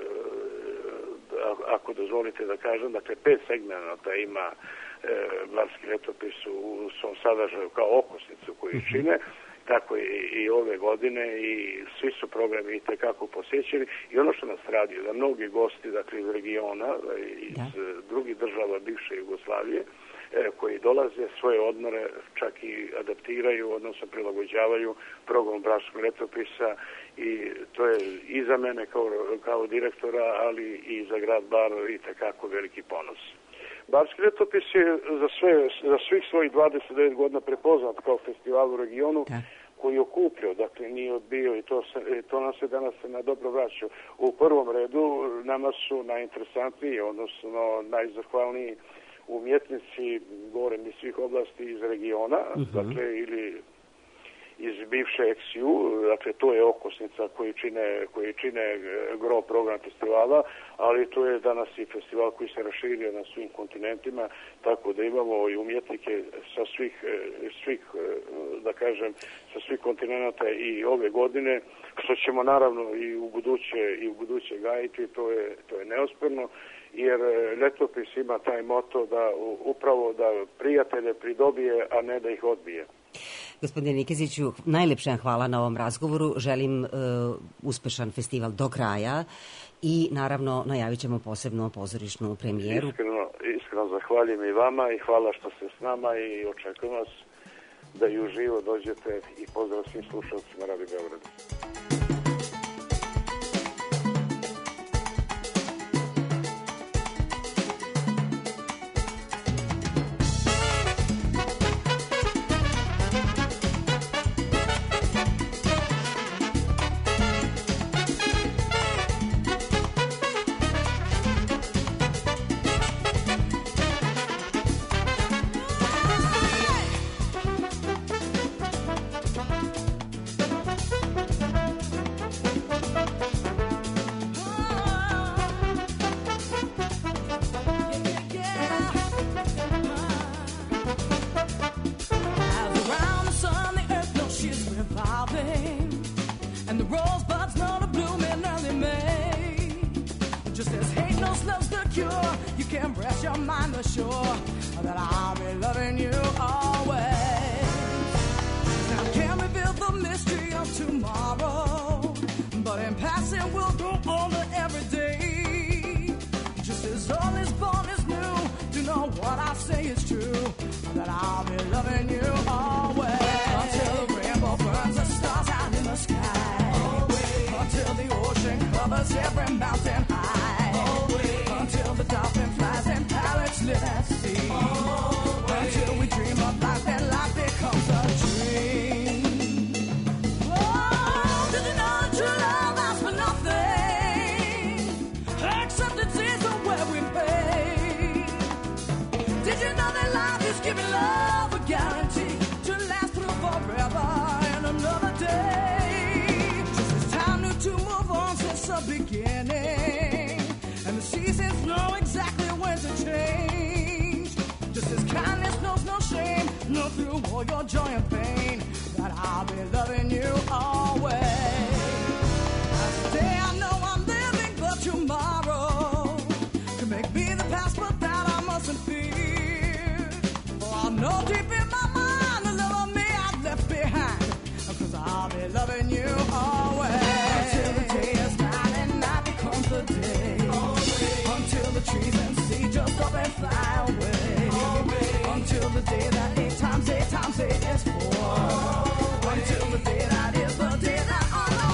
ako dozvolite da kažem, dakle, 5 segmenta ima Barski ljetopis u svom sadržaju kao okosnicu koju čine, tako i ove godine i svi su programi itekako posjećeni i ono što nas radi, da mnogi gosti, dakle, iz regiona, iz drugih država bivše Jugoslavije, koji dolaze svoje odmore čak i adaptiraju, odnosno prilagođavaju program Barskog ljetopisa i to je i za mene kao direktora, ali i za grad Bar itekako veliki ponos. Barski ljetopis je za svih svojih 29 godina prepoznat kao festival u regionu koji je okupljao, dakle nije odbio i to nam se danas na dobro vraća. U prvom redu nama su najinteresantniji, odnosno najzahvalniji umjetnici, govorim iz svih oblasti iz regiona, dakle ili iz bivše XU, dakle to je okosnica koji čine gro program festivala, ali to je danas i festival koji se raširio na svim kontinentima, tako da imamo i umjetnike sa svih da kažem, sa svih kontinenta i ove godine, što ćemo naravno i u buduće gajiti, to je neosporno, jer ljetopis ima taj moto da upravo da prijatelje pridobije, a ne da ih odbije. Gospodine Nikeziću, najlepše vam hvala na ovom razgovoru. Želim uspešan festival do kraja i naravno najavit ćemo posebno pozorišnu premijeru. Iskreno zahvaljujem i vama i hvala što ste s nama i očekujem vas da i uživo dođete i pozdrav svim slušalcima Radio Beograda. can rest your mind assured that I'll be loving you always. Now I can't reveal the mystery of tomorrow, but in passing we'll go over every day. Just as old as born is new, to know what I say is true, that I'll be loving you always. Until the rainbow burns the stars out in the sky, until the ocean covers every mountain high, until the dolphin flies and parrots live at sea, until we dream of life and life becomes a dream. Oh, did you know that true love asks for nothing? Acceptance is the way we pay. Did you know that life is giving love a guarantee to last through forever and another day? Just as time knew to move on since the beginning, and the seasons know exactly when to change. Just as kindness knows no shame, know through all your joy and pain, that I'll be loving you always. Today I know I'm living, but tomorrow can make me the past, but that I mustn't fear. For I know deep in my mind the love of me I've left behind, 'cause I'll be loving you always. Until the day is night and night becomes the day, until the trees and sea just up and fly away, until the day that 8 times 8 times 8 is 4, until the day that is the day that I know.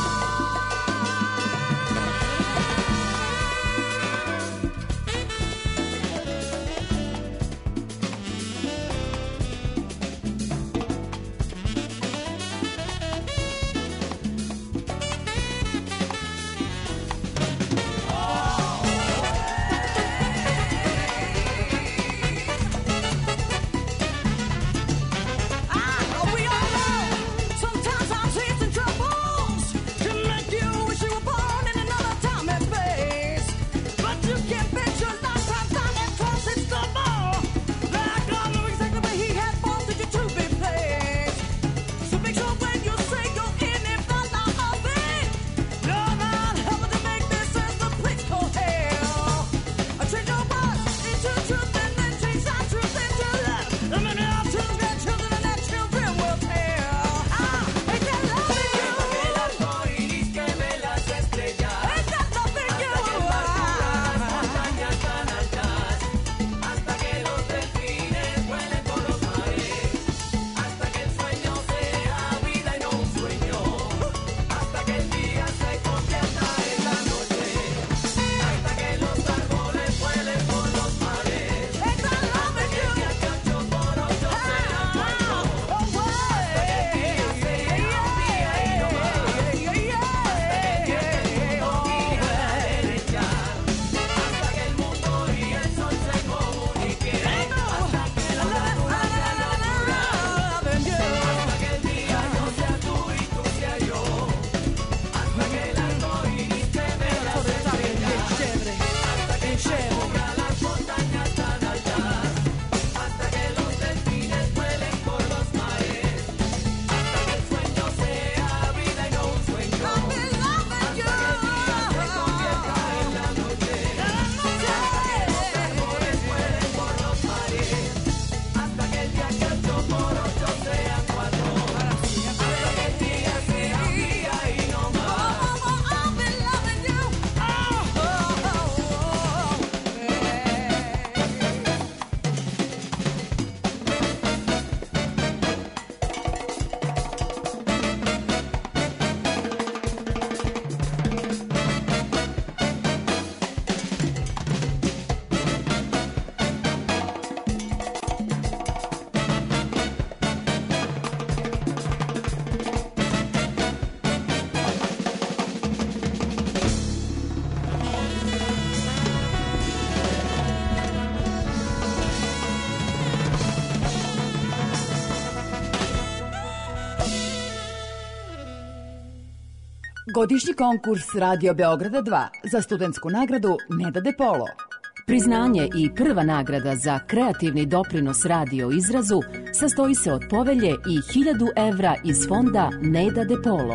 Godišnji konkurs Radio Beograda 2 za studentsku nagradu Neda De Polo. Priznanje i prva nagrada za kreativni doprinos radio izrazu sastoji se od povelje i 1000 evra iz fonda Neda De Polo.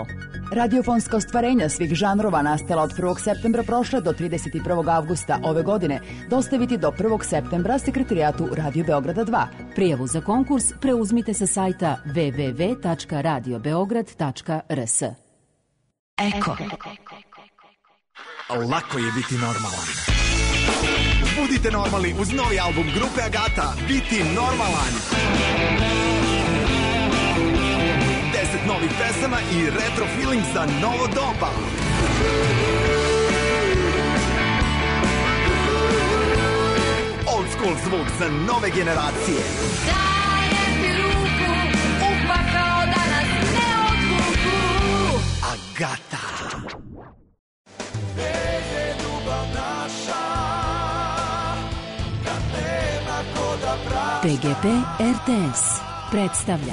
Radiofonska ostvarenja svih žanrova nastala od 1. septembra prošle do 31. avgusta ove godine dostaviti do 1. septembra Sekretarijatu Radio Beograda 2. Prijavu za konkurs preuzmite sa sajta www.radiobeograd.rs. Eko. Lako je biti normalan. Budite normalni uz novi album grupe Agata Biti normalan. 10 novih pesama i retro feeling za novo doba. Old school zvuk za nove generacije. Dajem ti ruku, upakao da nas ne odvuku. Agata. Gde je ljubav naša, kad nema ko da praša. PGP RTS predstavlja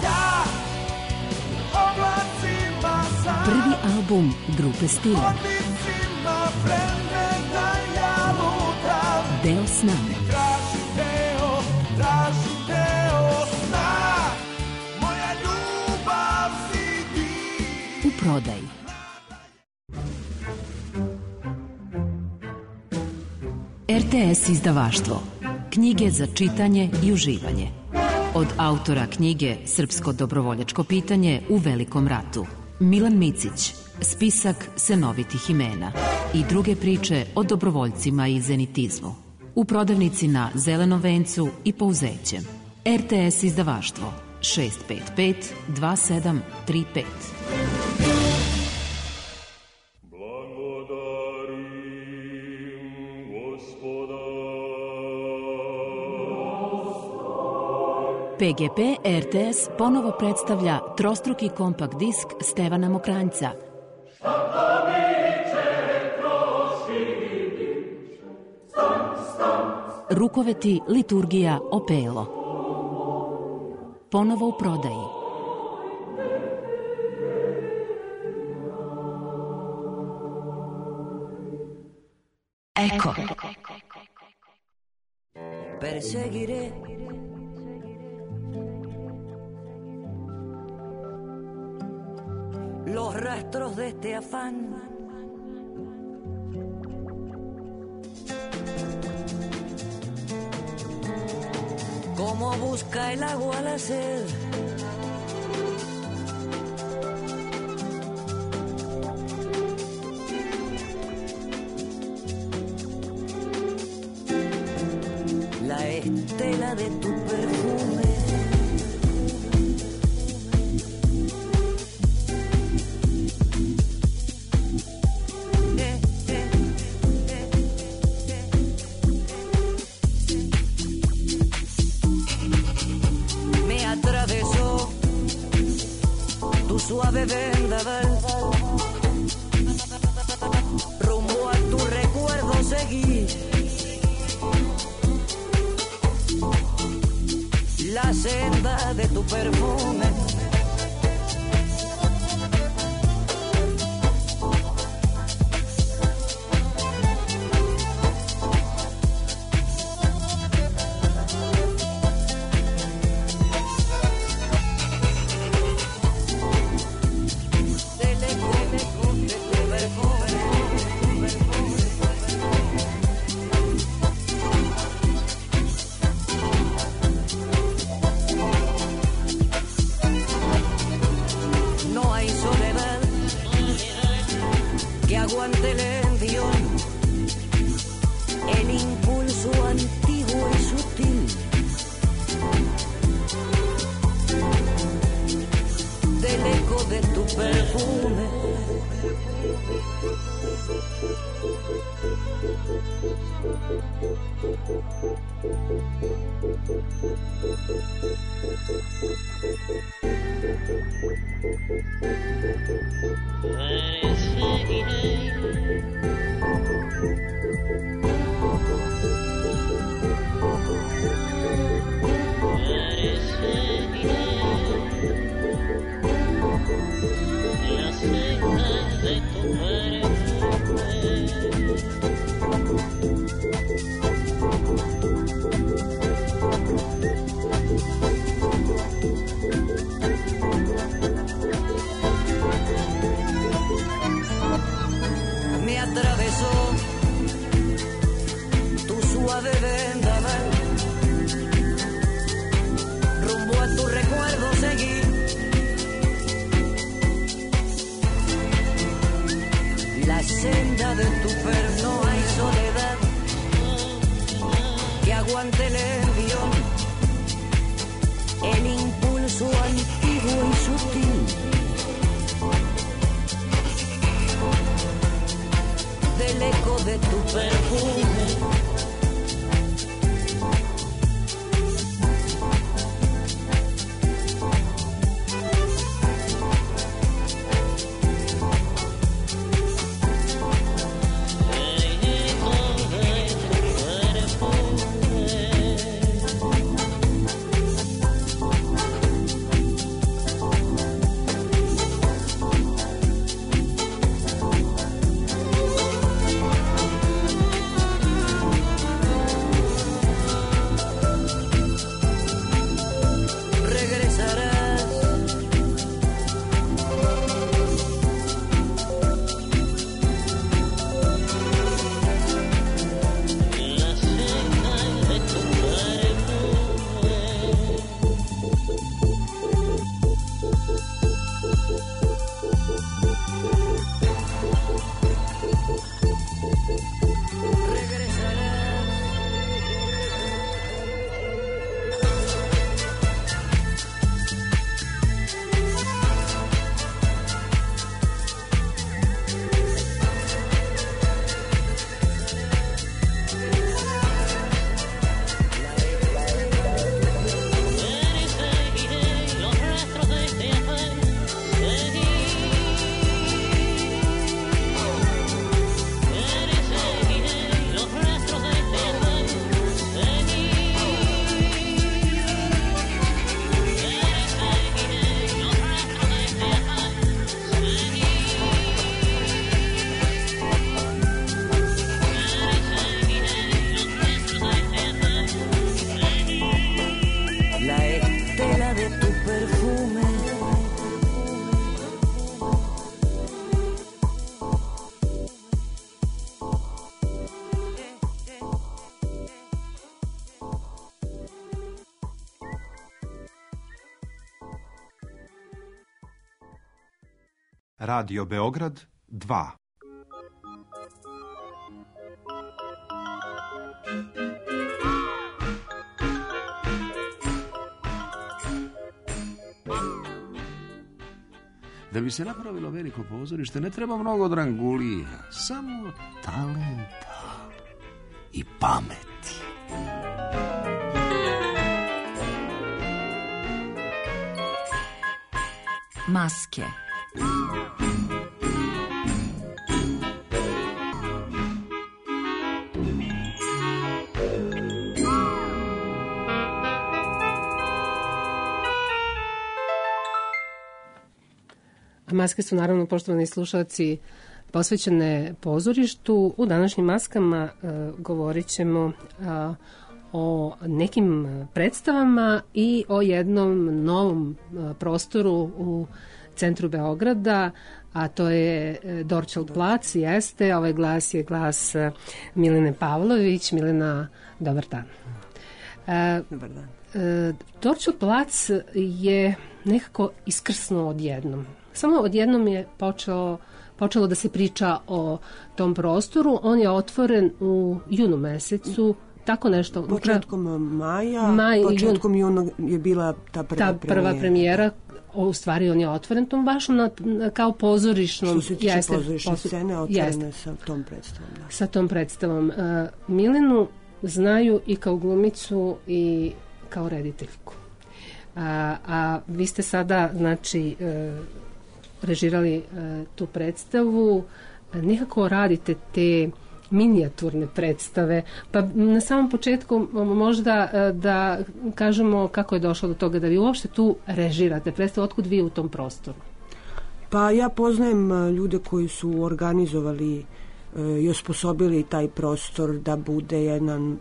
prvi album grupe Stila. Deo sna. U prodaji. RTS izdavaštvo. Knjige za čitanje i uživanje. Od autora knjige Srpsko dobrovoljačko pitanje u Velikom ratu. Milan Micić, spisak senovitih imena i druge priče o dobrovoljcima i zenitizmu. U prodavnici na Zelenom vencu i Pouzećem. RTS izdavaštvo 655 2735. PGP RTS ponovo predstavlja trostruki kompakt disk Stevana Mokranjca. Rukoveti, liturgija, opelo. Ponovo u prodaji. Eko. Perseguiré los rastros de este afán. Como busca el agua la sed. La estela de tu perfume. Suave vendaval, rumbo a tu recuerdo seguí, la senda de tu perfume. poco de tu perfume. Radio Beograd 2. Da bi se napravilo veliko pozorište ne treba mnogo drangulija, samo talenta i pameti. Maske. Maske su naravno, poštovani slušalci, posvećene pozorištu. U današnjim maskama govorit ćemo o nekim predstavama i o jednom novom prostoru u centru Beograda, a to je Dorćol plac, jeste. Ovaj glas je glas Milene Pavlović. Milena, dobar dan. Dobar dan. Dorćol plac je nekako iskrsnuo odjednom. Samo odjednom je počelo da se priča o tom prostoru. On je otvoren u junu mesecu, tako nešto. Početkom maja, početkom juna je bila ta prva premijera. U stvari on je otvoren tom baš kao pozorišnom. Što se tiče pozorišne scene, otvorene sa tom predstavom. Da. Sa tom predstavom. Milenu znaju i kao glumicu i kao rediteljku. A vi ste sada, znači, režirali tu predstavu, nekako radite te minijaturne predstave, pa na samom početku možda da kažemo kako je došlo do toga da vi uopšte tu režirate predstavu, otkud vi u tom prostoru? Pa ja poznajem ljude koji su organizovali i osposobili taj prostor da bude jedan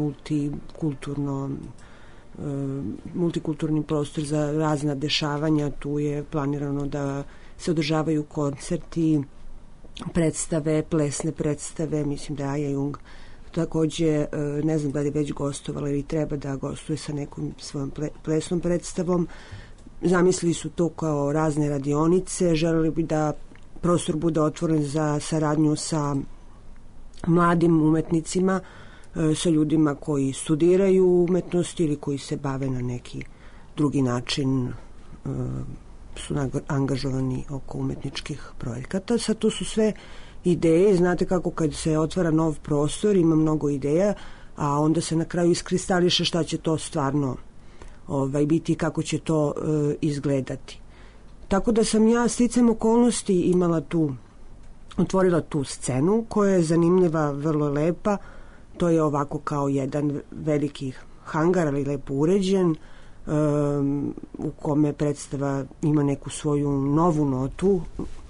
multikulturni prostor za razna dešavanja. Tu je planirano da se održavaju koncerti, predstave, plesne predstave. Mislim da je Aja Jung takođe, ne znam da li je već gostovala ili treba da gostuje sa nekom svojom plesnom predstavom. Zamislili su to kao razne radionice, želeli bi da prostor bude otvoren za saradnju sa mladim umetnicima, sa ljudima koji studiraju umetnost ili koji se bave na neki drugi način, su angažovani oko umetničkih projekata. Sad to su sve ideje. Znate kako kad se otvara nov prostor, ima mnogo ideja, a onda se na kraju iskristališe šta će to stvarno biti i kako će to izgledati. Tako da sam ja sticam okolnosti otvorila tu scenu koja je zanimljiva, vrlo lepa. To je ovako kao jedan veliki hangar, ali lepo uređen, u kome predstava ima neku svoju novu notu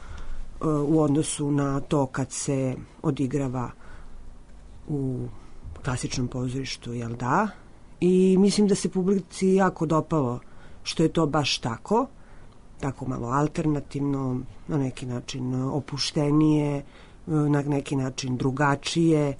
u odnosu na to kad se odigrava u klasičnom pozorištu, jel da? I mislim da se publici jako dopalo što je to baš tako malo alternativno, na neki način opuštenije, na neki način drugačije.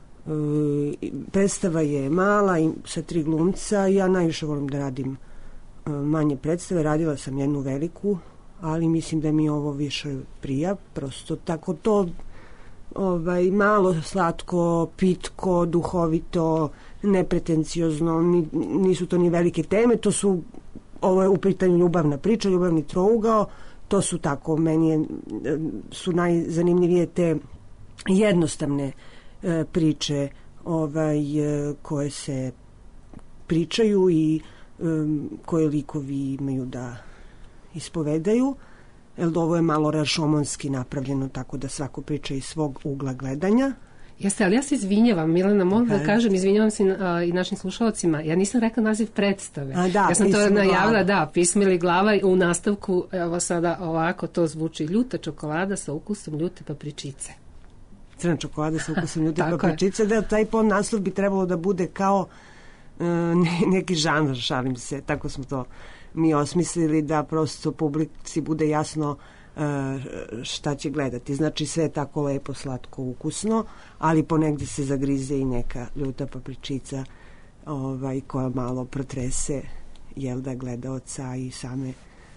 Predstava je mala i sa 3 glumca. Ja najviše volim da radim manje predstave. Radila sam jednu veliku, ali mislim da mi ovo više prija. Prosto tako to malo slatko, pitko, duhovito, nepretenciozno. Nisu to ni velike teme, ovo je u pitanju ljubavna priča, ljubavni trougao. To su tako, meni su najzanimljivije te jednostavne priče koje se pričaju i koje likovi imaju da ispovedaju. Jer ovo je malo rašomonski napravljeno, tako da svako priča iz svog ugla gledanja. Jeste, ali ja se izvinjavam, Milena, mogu da kažem, izvinjavam se i našim slušalcima, ja nisam rekla naziv predstave. Ja sam to najavila, Pismo ili glava, u nastavku, evo sada ovako to zvuči: ljuta čokolada sa ukusom ljute papričice. Crna čokolada sa ukusom ljute papričice, da taj podnaslov bi trebalo da bude kao neki žanr, šalim se, tako smo to mi osmislili, da prosto publici bude jasno šta će gledati. Znači sve je tako lepo, slatko, ukusno, ali ponegde se zagrize i neka ljuta papričica koja malo protrese gledaoca i same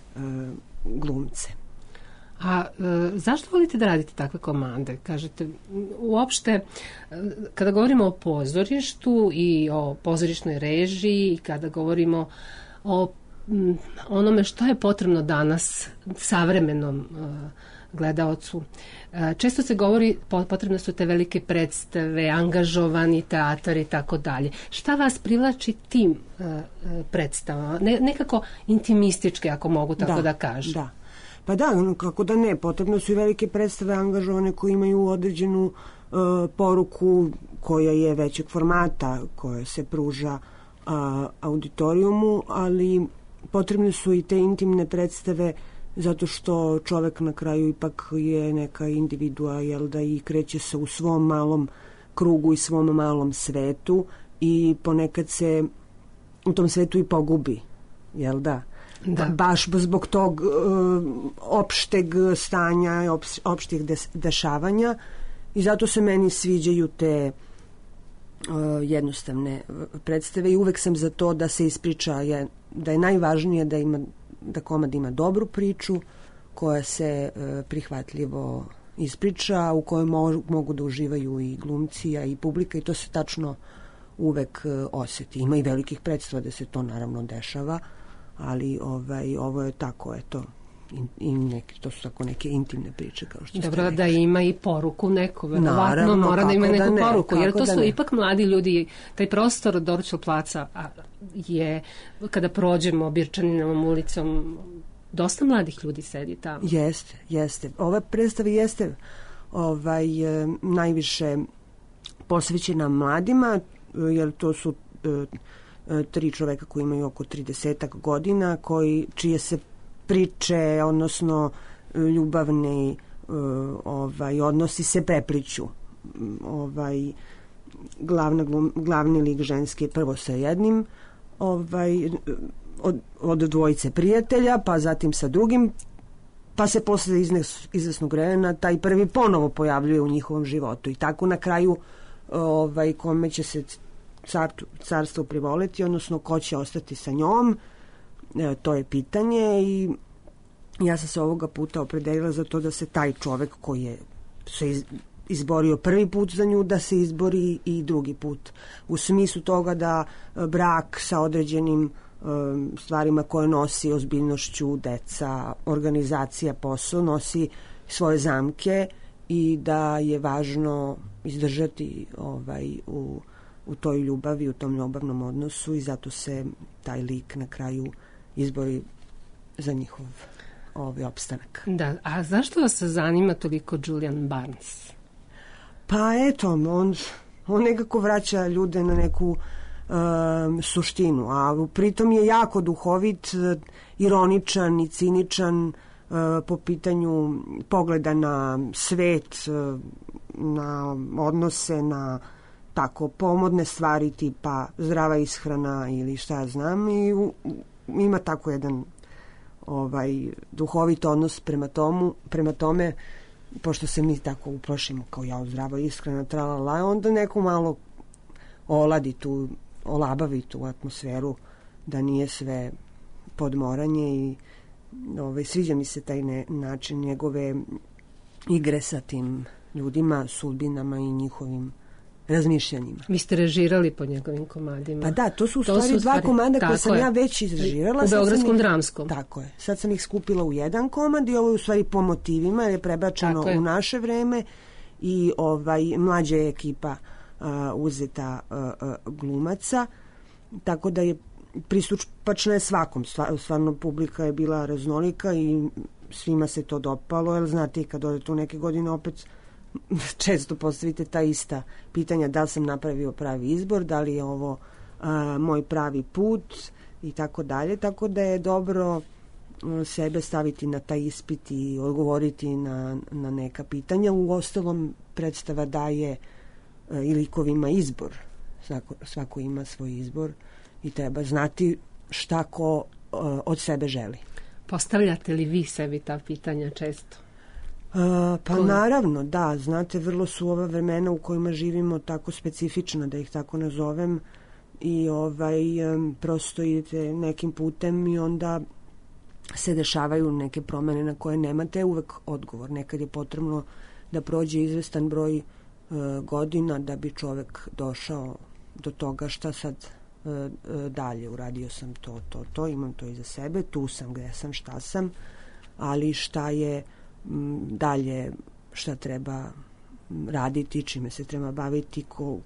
glumce. A zašto volite da radite takve komande? Kažete, uopšte, kada govorimo o pozorištu i o pozorišnoj režiji, i kada govorimo o onome što je potrebno danas savremenom gledaocu, često se govori potrebno su te velike predstave, angažovani teatar i tako dalje. Šta vas privlači tim predstavama? Nekako intimističke, ako mogu tako da kažem. Da. Pa da, kako da ne, potrebno su i velike predstave angažovane koje imaju određenu poruku koja je većeg formata, koja se pruža auditorijumu, ali potrebne su i te intimne predstave zato što čovek na kraju ipak je neka individua, i kreće se u svom malom krugu i svom malom svetu i ponekad se u tom svetu i pogubi, jel da? Baš zbog tog opšteg stanja, opštih dešavanja, i zato se meni sviđaju te jednostavne predstave i uvek sam za to da se ispriča, da je najvažnije da komad ima dobru priču koja se prihvatljivo ispriča, u kojoj mogu da uživaju i glumci, a i publika, i to se tačno uvek oseti. Ima i velikih predstava da se to naravno dešava, ali ovo je tako, eto, to su tako neke intimne priče, kao što dobro, da ima i poruku neku, verovatno mora da ima neku poruku, jer to su ipak mladi ljudi. Taj prostor Dorćol placa je, kada prođemo Birčaninovom ulicom, dosta mladih ljudi sedi tamo. Jeste. Ova predstava jeste najviše posvećena mladima, jer to su 3 čoveka koji imaju oko 30 godina, čije se priče, odnosno ljubavni odnosi se prepliću. Glavni lik ženski prvo sa jednim od dvojice prijatelja, pa zatim sa drugim, pa se posle izvesnog vremena taj prvi ponovo pojavljuje u njihovom životu i tako na kraju kome će se carstvo privoleti, odnosno ko će ostati sa njom, to je pitanje. I ja sam se ovoga puta opredelila za to da se taj čovek koji je se izborio prvi put za nju, da se izbori i drugi put, u smislu toga da brak sa određenim stvarima koje nosi, ozbiljnošću, deca, organizacija, posao, nosi svoje zamke i da je važno izdržati u toj ljubavi, u tom ljubavnom odnosu i zato se taj lik na kraju izbori za njihov opstanak. Da, a zašto vas zanima toliko Julian Barnes? Pa eto, on nekako vraća ljude na neku suštinu, a pritom je jako duhovit, ironičan i ciničan po pitanju pogleda na svet, na odnose, na tako pomodne stvari tipa zdrava ishrana ili šta ja znam, i ima tako jedan duhovit odnos prema tome, pošto se mi tako uplašimo kao zdrava ishrana, tralala, onda neko malo olabavi tu atmosferu, da nije sve podmoranje i sviđa mi se taj način njegove igre sa tim ljudima, sudbinama i njihovim razmišljanjima. Vi ste režirali po njegovim komadima. Pa da, to su u stvari dva komada koje sam ja već izrežirala. U Beogradskom dramskom. Tako je. Sad sam ih skupila u jedan komad i ovo je u stvari po motivima, jer je prebačeno u naše vreme i mlađa je ekipa uzeta glumaca, tako da je pristupačna je svakom. Stvarno publika je bila raznolika i svima se to dopalo, jer znate, kad odete u neke godine opet često postavite ta ista pitanja, da li sam napravio pravi izbor, da li je ovo moj pravi put i tako dalje, tako da je dobro sebe staviti na taj ispit i odgovoriti na neka pitanja. U ostalom predstava daje i likovima izbor, svako ima svoj izbor i treba znati šta ko od sebe želi. Postavljate li vi sebi ta pitanja često? Pa naravno, da, znate, vrlo su ova vremena u kojima živimo tako specifična, da ih tako nazovem, i prosto idete nekim putem i onda se dešavaju neke promene na koje nemate uvek odgovor. Nekad je potrebno da prođe izvestan broj godina da bi čovek došao do toga šta sad dalje. Uradio sam to, imam to iza sebe, tu sam, gde sam, šta sam, ali šta je dalje, šta treba raditi, čime se treba baviti,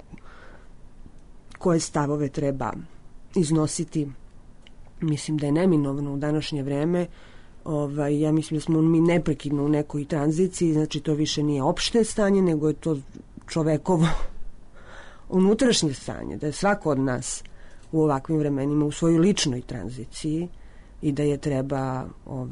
koje stavove treba iznositi. Mislim da je neminovno u današnje vreme. Ja mislim da smo mi neprekidno u nekoj tranziciji, znači to više nije opšte stanje, nego je to čovekovo unutrašnje stanje, da je svako od nas u ovakvim vremenima u svojoj ličnoj tranziciji i da je treba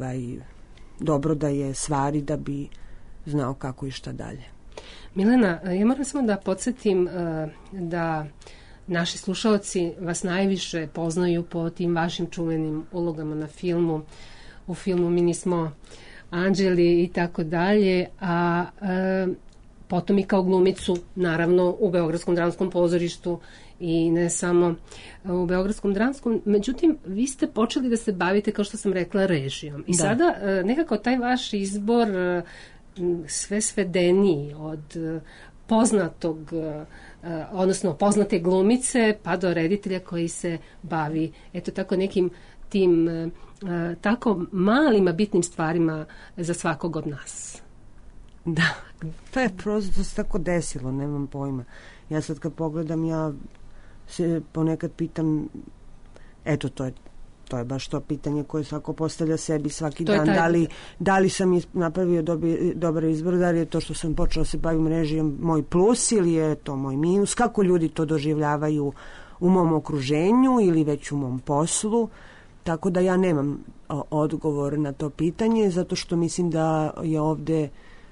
dobro da je stvari da bi znao kako i šta dalje. Milena, ja moram samo da podsjetim da naši slušalci vas najviše poznaju po tim vašim čuvenim ulogama na filmu. U filmu Mi nismo anđeli i tako dalje, a potom i kao glumicu, naravno, u Beogradskom dramskom pozorištu i ne samo u Beogradskom dramskom. Međutim, vi ste počeli da se bavite, kao što sam rekla, režijom. I sada nekako taj vaš izbor sve svedeniji od poznatog, odnosno poznate glumice pa do reditelja koji se bavi eto tako nekim tim tako malima bitnim stvarima za svakog od nas. Da, to je prosto se tako desilo, nemam pojma. Ja sad kad pogledam, ja se ponekad pitam, eto to je baš to pitanje koje svako postavlja sebi svaki dan, da li sam napravio dobar izbor, da li je to što sam počela se bavim režijom moj plus ili je to moj minus, kako ljudi to doživljavaju u mom okruženju ili već u mom poslu, tako da ja nemam odgovor na to pitanje, zato što mislim da je ovde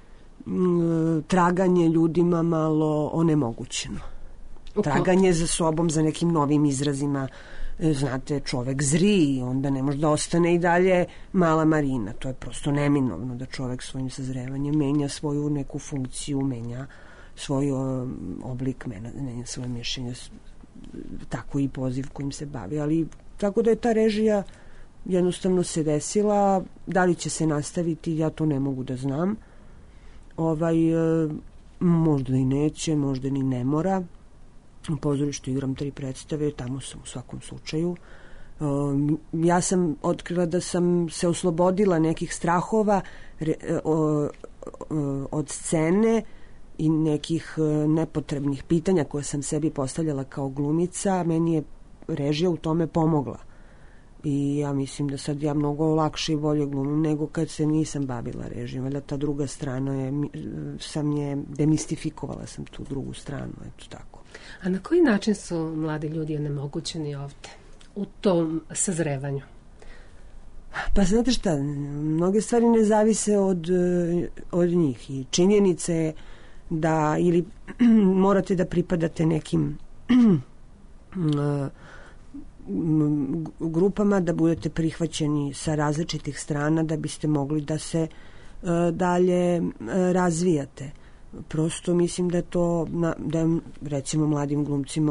traganje ljudima malo onemogućeno. Traganje za sobom, za nekim novim izrazima. Znate, čovek zri i onda ne može da ostane i dalje mala Marina. To je prosto neminovno da čovek svojim sazrevanjem menja svoju neku funkciju, menja svoj oblik, menja svoje mišljenje, tako i poziv kojim se bavi. Ali tako da je ta režija jednostavno se desila. Da li će se nastaviti, ja to ne mogu da znam. Možda i neće, možda ni ne mora. U pozorištu igram 3 predstave, tamo sam u svakom slučaju. Ja sam otkrila da sam se oslobodila nekih strahova od scene i nekih nepotrebnih pitanja koje sam sebi postavljala kao glumica, meni je režija u tome pomogla. I ja mislim da sad ja mnogo lakše i bolje glumim nego kad se nisam bavila režijom. Valjda ta druga strana demistifikovala sam tu drugu stranu, eto tako. A na koji način su mladi ljudi onemogućeni ovde u tom sazrevanju? Pa znate šta, mnoge stvari ne zavise od njih i činjenica je da ili morate da pripadate nekim grupama, da budete prihvaćeni sa različitih strana da biste mogli da se dalje razvijate. Prosto mislim da je to da recimo mladim glumcima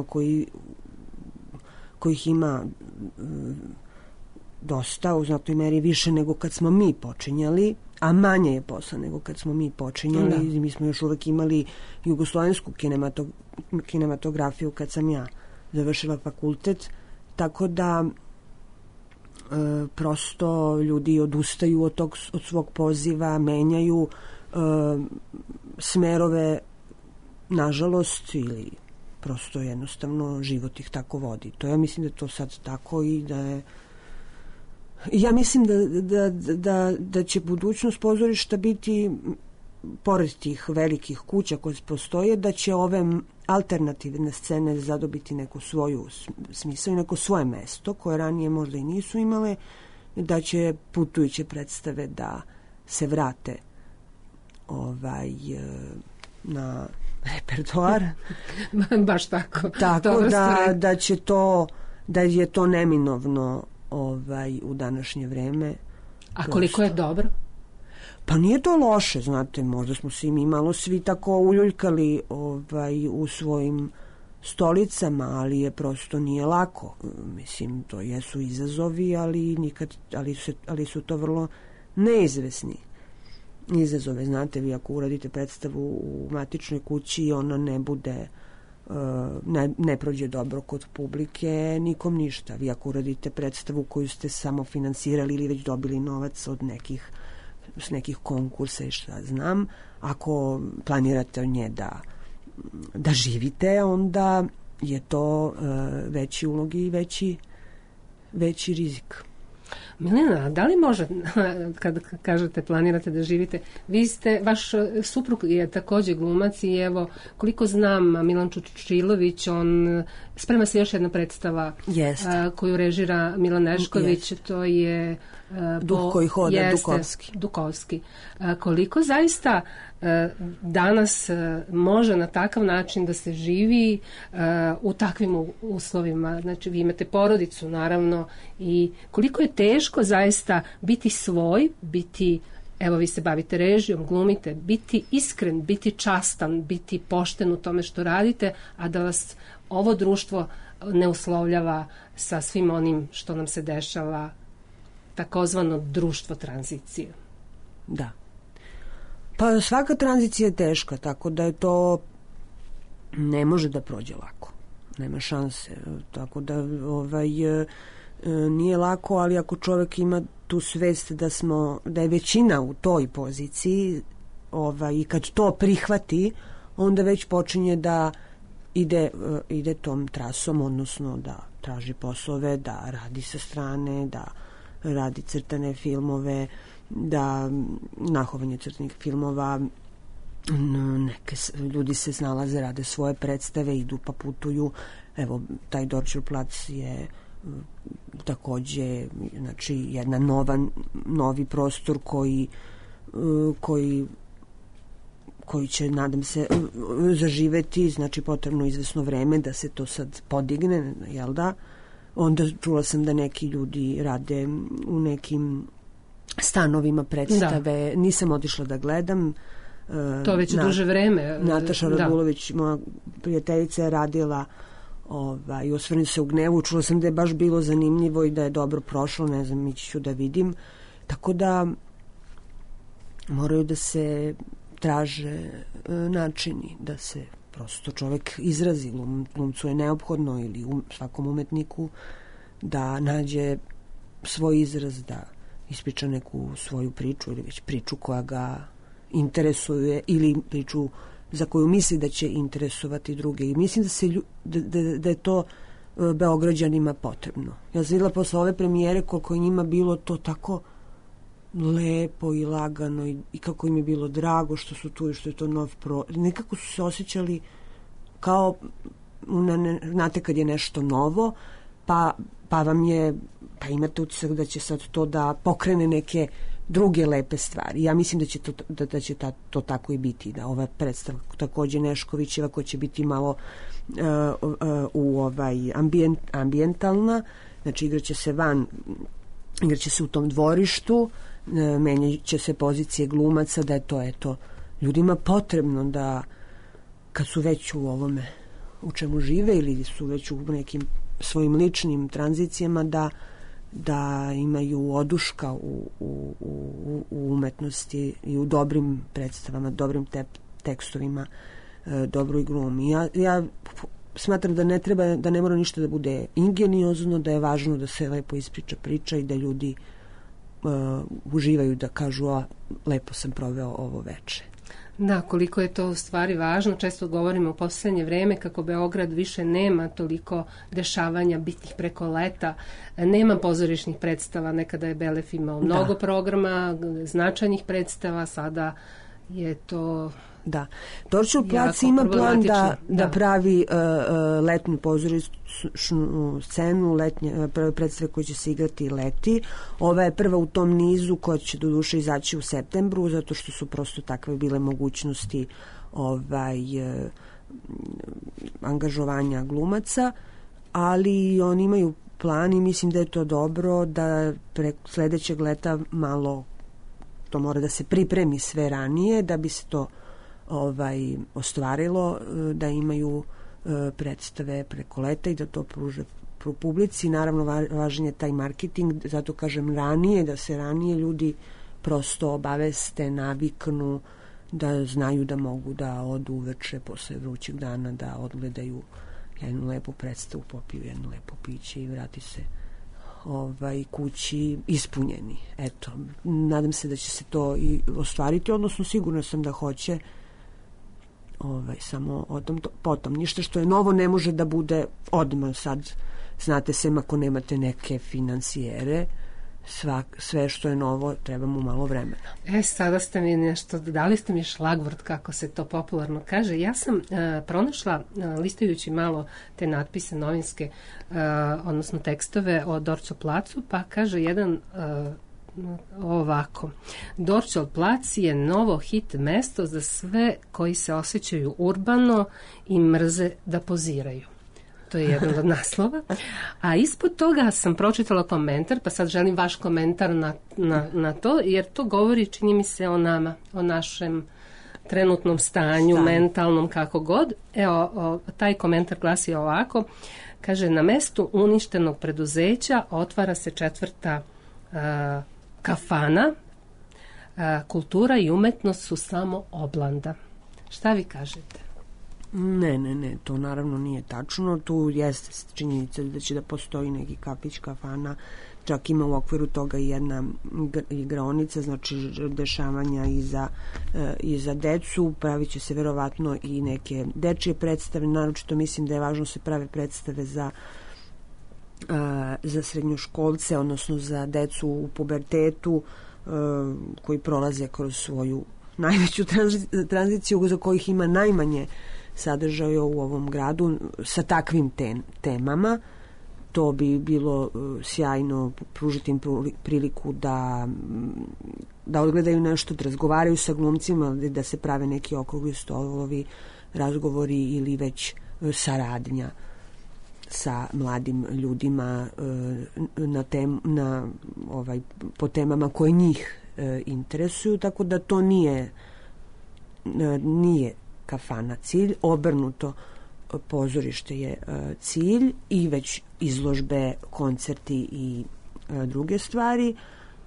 kojih ima dosta, u znatnoj meri više nego kad smo mi počinjali, a manje je posla nego kad smo mi počinjali. Mi smo još uvek imali jugoslovensku kinematografiju kad sam ja završila fakultet, tako da prosto ljudi odustaju od svog poziva, menjaju smerove, nažalost, ili prosto jednostavno život ih tako vodi. To ja mislim da je to sad tako i da je ja mislim da će budućnost pozorišta biti, pored tih velikih kuća koje postoje, da će ove alternativne scene zadobiti neku svoju smisao i neko svoje mesto koje ranije možda i nisu imale, da će putujuće predstave da se vrate na repertoar. Baš tako. Tako da će to, da je to neminovno u današnje vreme. A koliko je dobro? Pa nije to loše, znate, možda smo se mi malo svi tako uljuljkali u svojim stolicama, ali je prosto nije lako. Mislim, to jesu izazovi, ali su to vrlo neizvesni izazove. Znate, vi ako uradite predstavu u matičnoj kući i ona ne bude ne prođe dobro kod publike, nikom ništa. Vi ako uradite predstavu koju ste samo finansirali ili već dobili novac od nekih konkursa i šta znam, ako planirate od nje da živite, onda je to veći ulog i veći rizik. Milena, da li može, kad kažete planirate da živite, vaš suprug je također glumac i evo, koliko znam, Milan Čučilović, on sprema se još jedna predstava koju režira Milan Nešković, to je Duh koji hoda, Dukovski. Koliko zaista danas može na takav način da se živi u takvim uslovima? Znači, vi imate porodicu, naravno, i koliko je teško zaista biti svoj, biti, evo vi se bavite režijom, glumite, biti iskren, biti častan, biti pošten u tome što radite, a da vas ovo društvo ne uslovljava sa svim onim što nam se dešava, takozvano društvo tranzicije. Da. Pa svaka tranzicija je teška, tako da je to ne može da prođe lako. Nema šanse. Tako da nije lako, ali ako čovjek ima tu svest da je većina u toj poziciji i kad to prihvati, onda već počinje da ide tom trasom, odnosno da traži poslove, da radi sa strane, da radi crtane filmove, da nahovanje crtanih filmova, ljudi se snalaze, rade svoje predstave, idu pa putuju. Evo, taj Dorčel plac je takođe, znači, jedna novi prostor koji će, nadam se, zaživeti, znači potrebno izvesno vreme da se to sad podigne, jel da? Onda čula sam da neki ljudi rade u nekim stanovima predstave. Da. Nisam otišla da gledam. To već duže vreme. Nataša Radulović, moja prijateljica, je radila i Osvrni se u gnevu. Čula sam da je baš bilo zanimljivo i da je dobro prošlo. Ne znam, ići ću da vidim. Tako da moraju da se traže načini da se prosto čovjek izrazi. Glumcu je neophodno, ili svakom umetniku, da nađe svoj izraz, da ispriča neku svoju priču ili već priču koja ga interesuje ili priču za koju misli da će interesovati druge. I mislim da je to Beograđanima potrebno. Ja sam videla posle ove premijere koliko je njima bilo to tako lepo i lagano i kako im je bilo drago što su tu i što je to nov nekako su se osjećali kao znate kad je nešto novo pa imate utisak da će sad to da pokrene neke druge lepe stvari. Ja mislim da će to tako i biti, da ova predstava takođe Neškovićeva koja će biti malo ambijentalna, znači igraće se u tom dvorištu, menjaće se pozicije glumaca, da je to eto ljudima potrebno da kad su već u ovome u čemu žive ili su već u nekim svojim ličnim tranzicijama da imaju oduška u umetnosti i u dobrim predstavama, dobrim tekstovima, dobroj glumi. Ja smatram da ne mora ništa da bude ingeniozno, da je važno da se lepo ispriča priča i da ljudi uživaju da kažu lepo sam proveo ovo veče. Da, koliko je to u stvari važno. Često govorimo u poslednje vreme kako Beograd više nema toliko dešavanja bitnih preko leta. Nema pozorišnih predstava. Nekada je Belef imao mnogo programa, značajnih predstava. Sada je to... Da. Dorćol plac ima plan da pravi letnu pozorišnu scenu, predstave koje će se igrati leti. Ova je prva u tom nizu koja će do duše izaći u septembru, zato što su prosto takve bile mogućnosti angažovanja glumaca, ali oni imaju plan i mislim da je to dobro da sledećeg leta malo to mora da se pripremi sve ranije da bi se to ostvarilo, da imaju predstave preko leta i da to pruže publici. Naravno, važan je taj marketing, zato kažem ranije, da se ranije ljudi prosto obaveste, naviknu, da znaju da mogu da odu uveče posle vrućeg dana, da odgledaju jednu lepu predstavu, popiju jednu lepo piće i vrati se kući ispunjeni. Eto, nadam se da će se to i ostvariti, odnosno sigurno sam da hoće. Samo potom. Ništa što je novo ne može da bude odmah sad. Znate se, ako nemate neke finansijere, sve što je novo treba mu malo vremena. Sada ste mi nešto, dali ste mi šlagvort, kako se to popularno kaže. Ja sam pronašla, listajući malo te natpise novinske, odnosno tekstove o Dorćol placu, pa kaže jedan ovako: Dorćol plac je novo hit mesto za sve koji se osjećaju urbano i mrze da poziraju. To je jedan od naslova. A ispod toga sam pročitala komentar, pa sad želim vaš komentar na to, jer to govori, čini mi se, o nama, o našem trenutnom stanju, mentalnom, kako god. Evo, taj komentar glasi ovako. Kaže, na mestu uništenog preduzeća otvara se četvrta kafana. Kultura i umetnost su samo oblanda. Šta vi kažete? Ne, to naravno nije tačno. Tu jeste činjenica da će da postoji neki kafić, kafana, čak ima u okviru toga i jedna igraonica, znači dešavanja i za decu. Pravit će se verovatno i neke dečije predstave, naročito mislim da je važno se prave predstave za srednjoškolce, odnosno za decu u pubertetu koji prolaze kroz svoju najveću tranziciju, za kojih ima najmanje sadržaja u ovom gradu sa takvim temama. To bi bilo sjajno, pružiti im priliku da odgledaju nešto, da razgovaraju sa glumcima, da se prave neki okrugli stolovi, razgovori ili već saradnja sa mladim ljudima po temama koje njih interesuju, tako da to nije kafana cilj, obrnuto, pozorište je cilj i već izložbe, koncerti i druge stvari,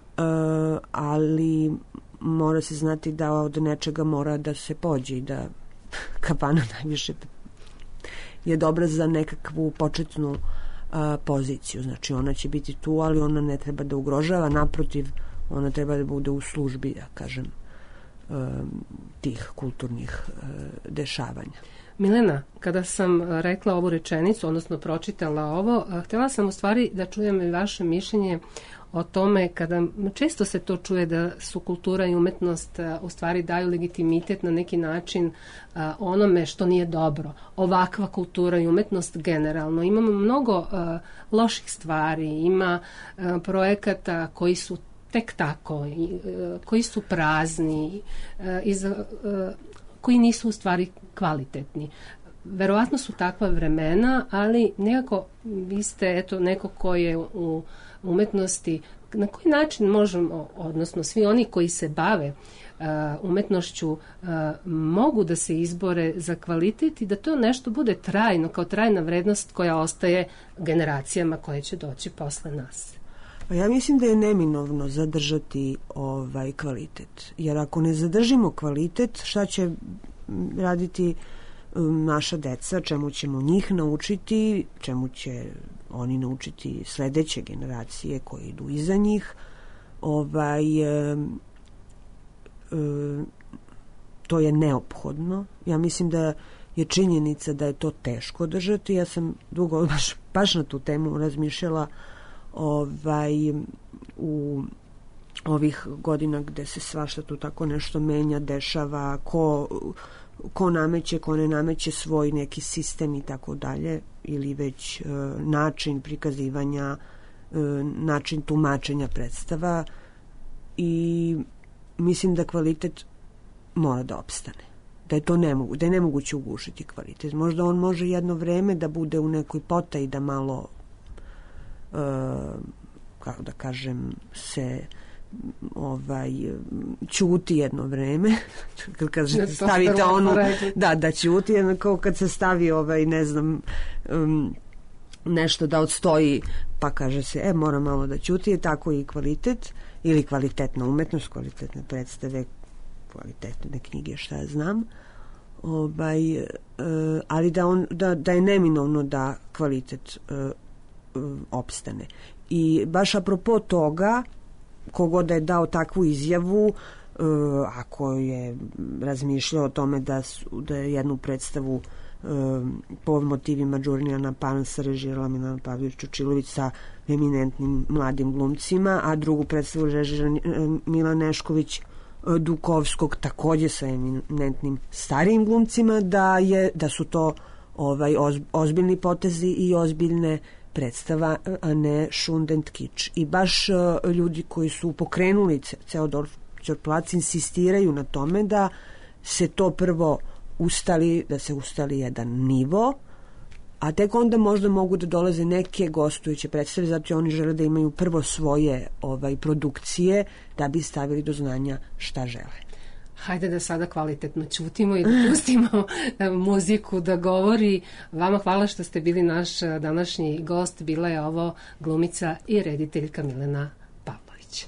ali mora se znati da od nečega mora da se pođe i da kafana najviše je dobra za nekakvu početnu poziciju. Znači ona će biti tu, ali ona ne treba da ugrožava, naprotiv, ona treba da bude u službi, da kažem, tih kulturnih dešavanja. Milena, kada sam rekla ovu rečenicu, odnosno pročitala ovo, htjela sam u stvari da čujem i vaše mišljenje o tome kada često se to čuje da su kultura i umetnost u stvari daju legitimitet na neki način onome što nije dobro. Ovakva kultura i umetnost generalno. Imamo mnogo loših stvari, ima projekata koji su tek tako, koji su prazni, koji nisu u stvari kvalitetni. Verovatno su takva vremena, ali nekako vi ste neko ko je u umetnosti, na koji način možemo, odnosno svi oni koji se bave umetnošću mogu da se izbore za kvalitet i da to nešto bude trajno, kao trajna vrednost koja ostaje generacijama koje će doći posle nas. Pa ja mislim da je neminovno zadržati kvalitet. Jer ako ne zadržimo kvalitet, šta će raditi naša deca, čemu ćemo njih naučiti, čemu će oni naučiti sledeće generacije koje idu iza njih. To je neophodno. Ja mislim da je činjenica da je to teško držati. Ja sam dugo baš na tu temu razmišljala u ovih godina gde se svašta tu tako nešto menja, dešava, ko nameće, ko ne nameće svoj neki sistem i tako dalje, ili već način prikazivanja, način tumačenja predstava, i mislim da kvalitet mora da opstane. Da je to da je nemoguće ugušiti kvalitet. Možda on može jedno vreme da bude u nekoj potaji, da malo kako da kažem, se ćuti jedno vreme, kad stavite onu, da ćuti, kao kad se stavi ne znam, nešto da odstoji, pa kaže se mora malo da ćuti, je tako i kvalitet, ili kvalitetna umetnost, kvalitetne predstave, kvalitetne knjige, šta ja znam, ali da je neminovno da kvalitet opstane. I baš apropo toga, kogod da je dao takvu izjavu, ako je razmišljao o tome da je jednu predstavu po motivima Đurnijana Pansa režirala Milana Pavlović Čučilović sa eminentnim mladim glumcima, a drugu predstavu režira Milan Nešković Dukovskog takođe sa eminentnim starijim glumcima, da su to ozbiljni potezi i ozbiljne predstava, a ne šundent kič. I baš ljudi koji su pokrenuli ceo Ćorplac insistiraju na tome da se to prvo ustali jedan nivo, a tek onda možda mogu da dolaze neke gostujuće predstave, zato oni žele da imaju prvo svoje produkcije da bi stavili do znanja šta žele. Hajde da sada kvalitetno ćutimo i da pustimo muziku da govori. Vama hvala što ste bili naš današnji gost. Bila je ovo glumica i rediteljka Milena Pavlović.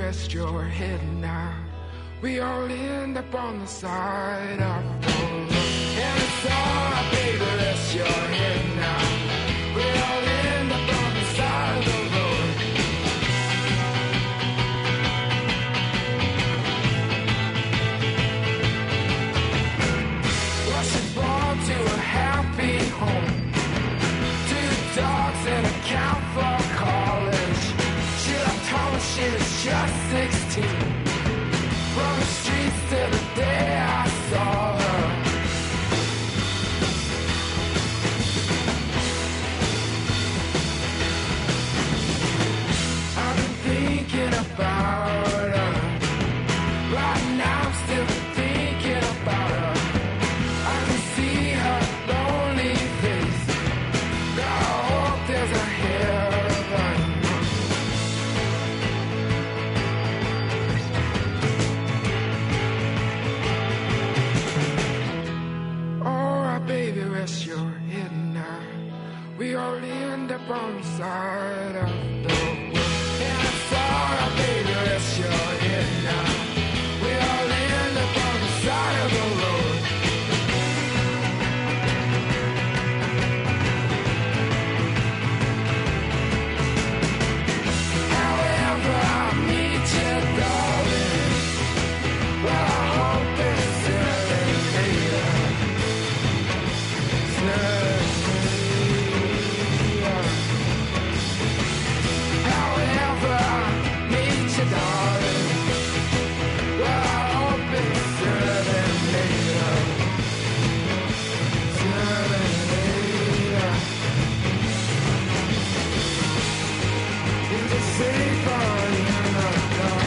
We all end up on the side of the road. Just 16, from the streets to the day I saw her. I've been thinking about her. Right now I'm still thinking about her. I can see her lonely face. God, I hope there's a heaven. Rest your head now. We all end up on the side of the world. And I'm sorry, baby, rest your head now. We all end up on the side of the road. However I meet you, darling, well, I hope it's sooner than later. However I meet you, darling, well, I hope it's sooner than later. Sooner than later. Is it safer in the dark?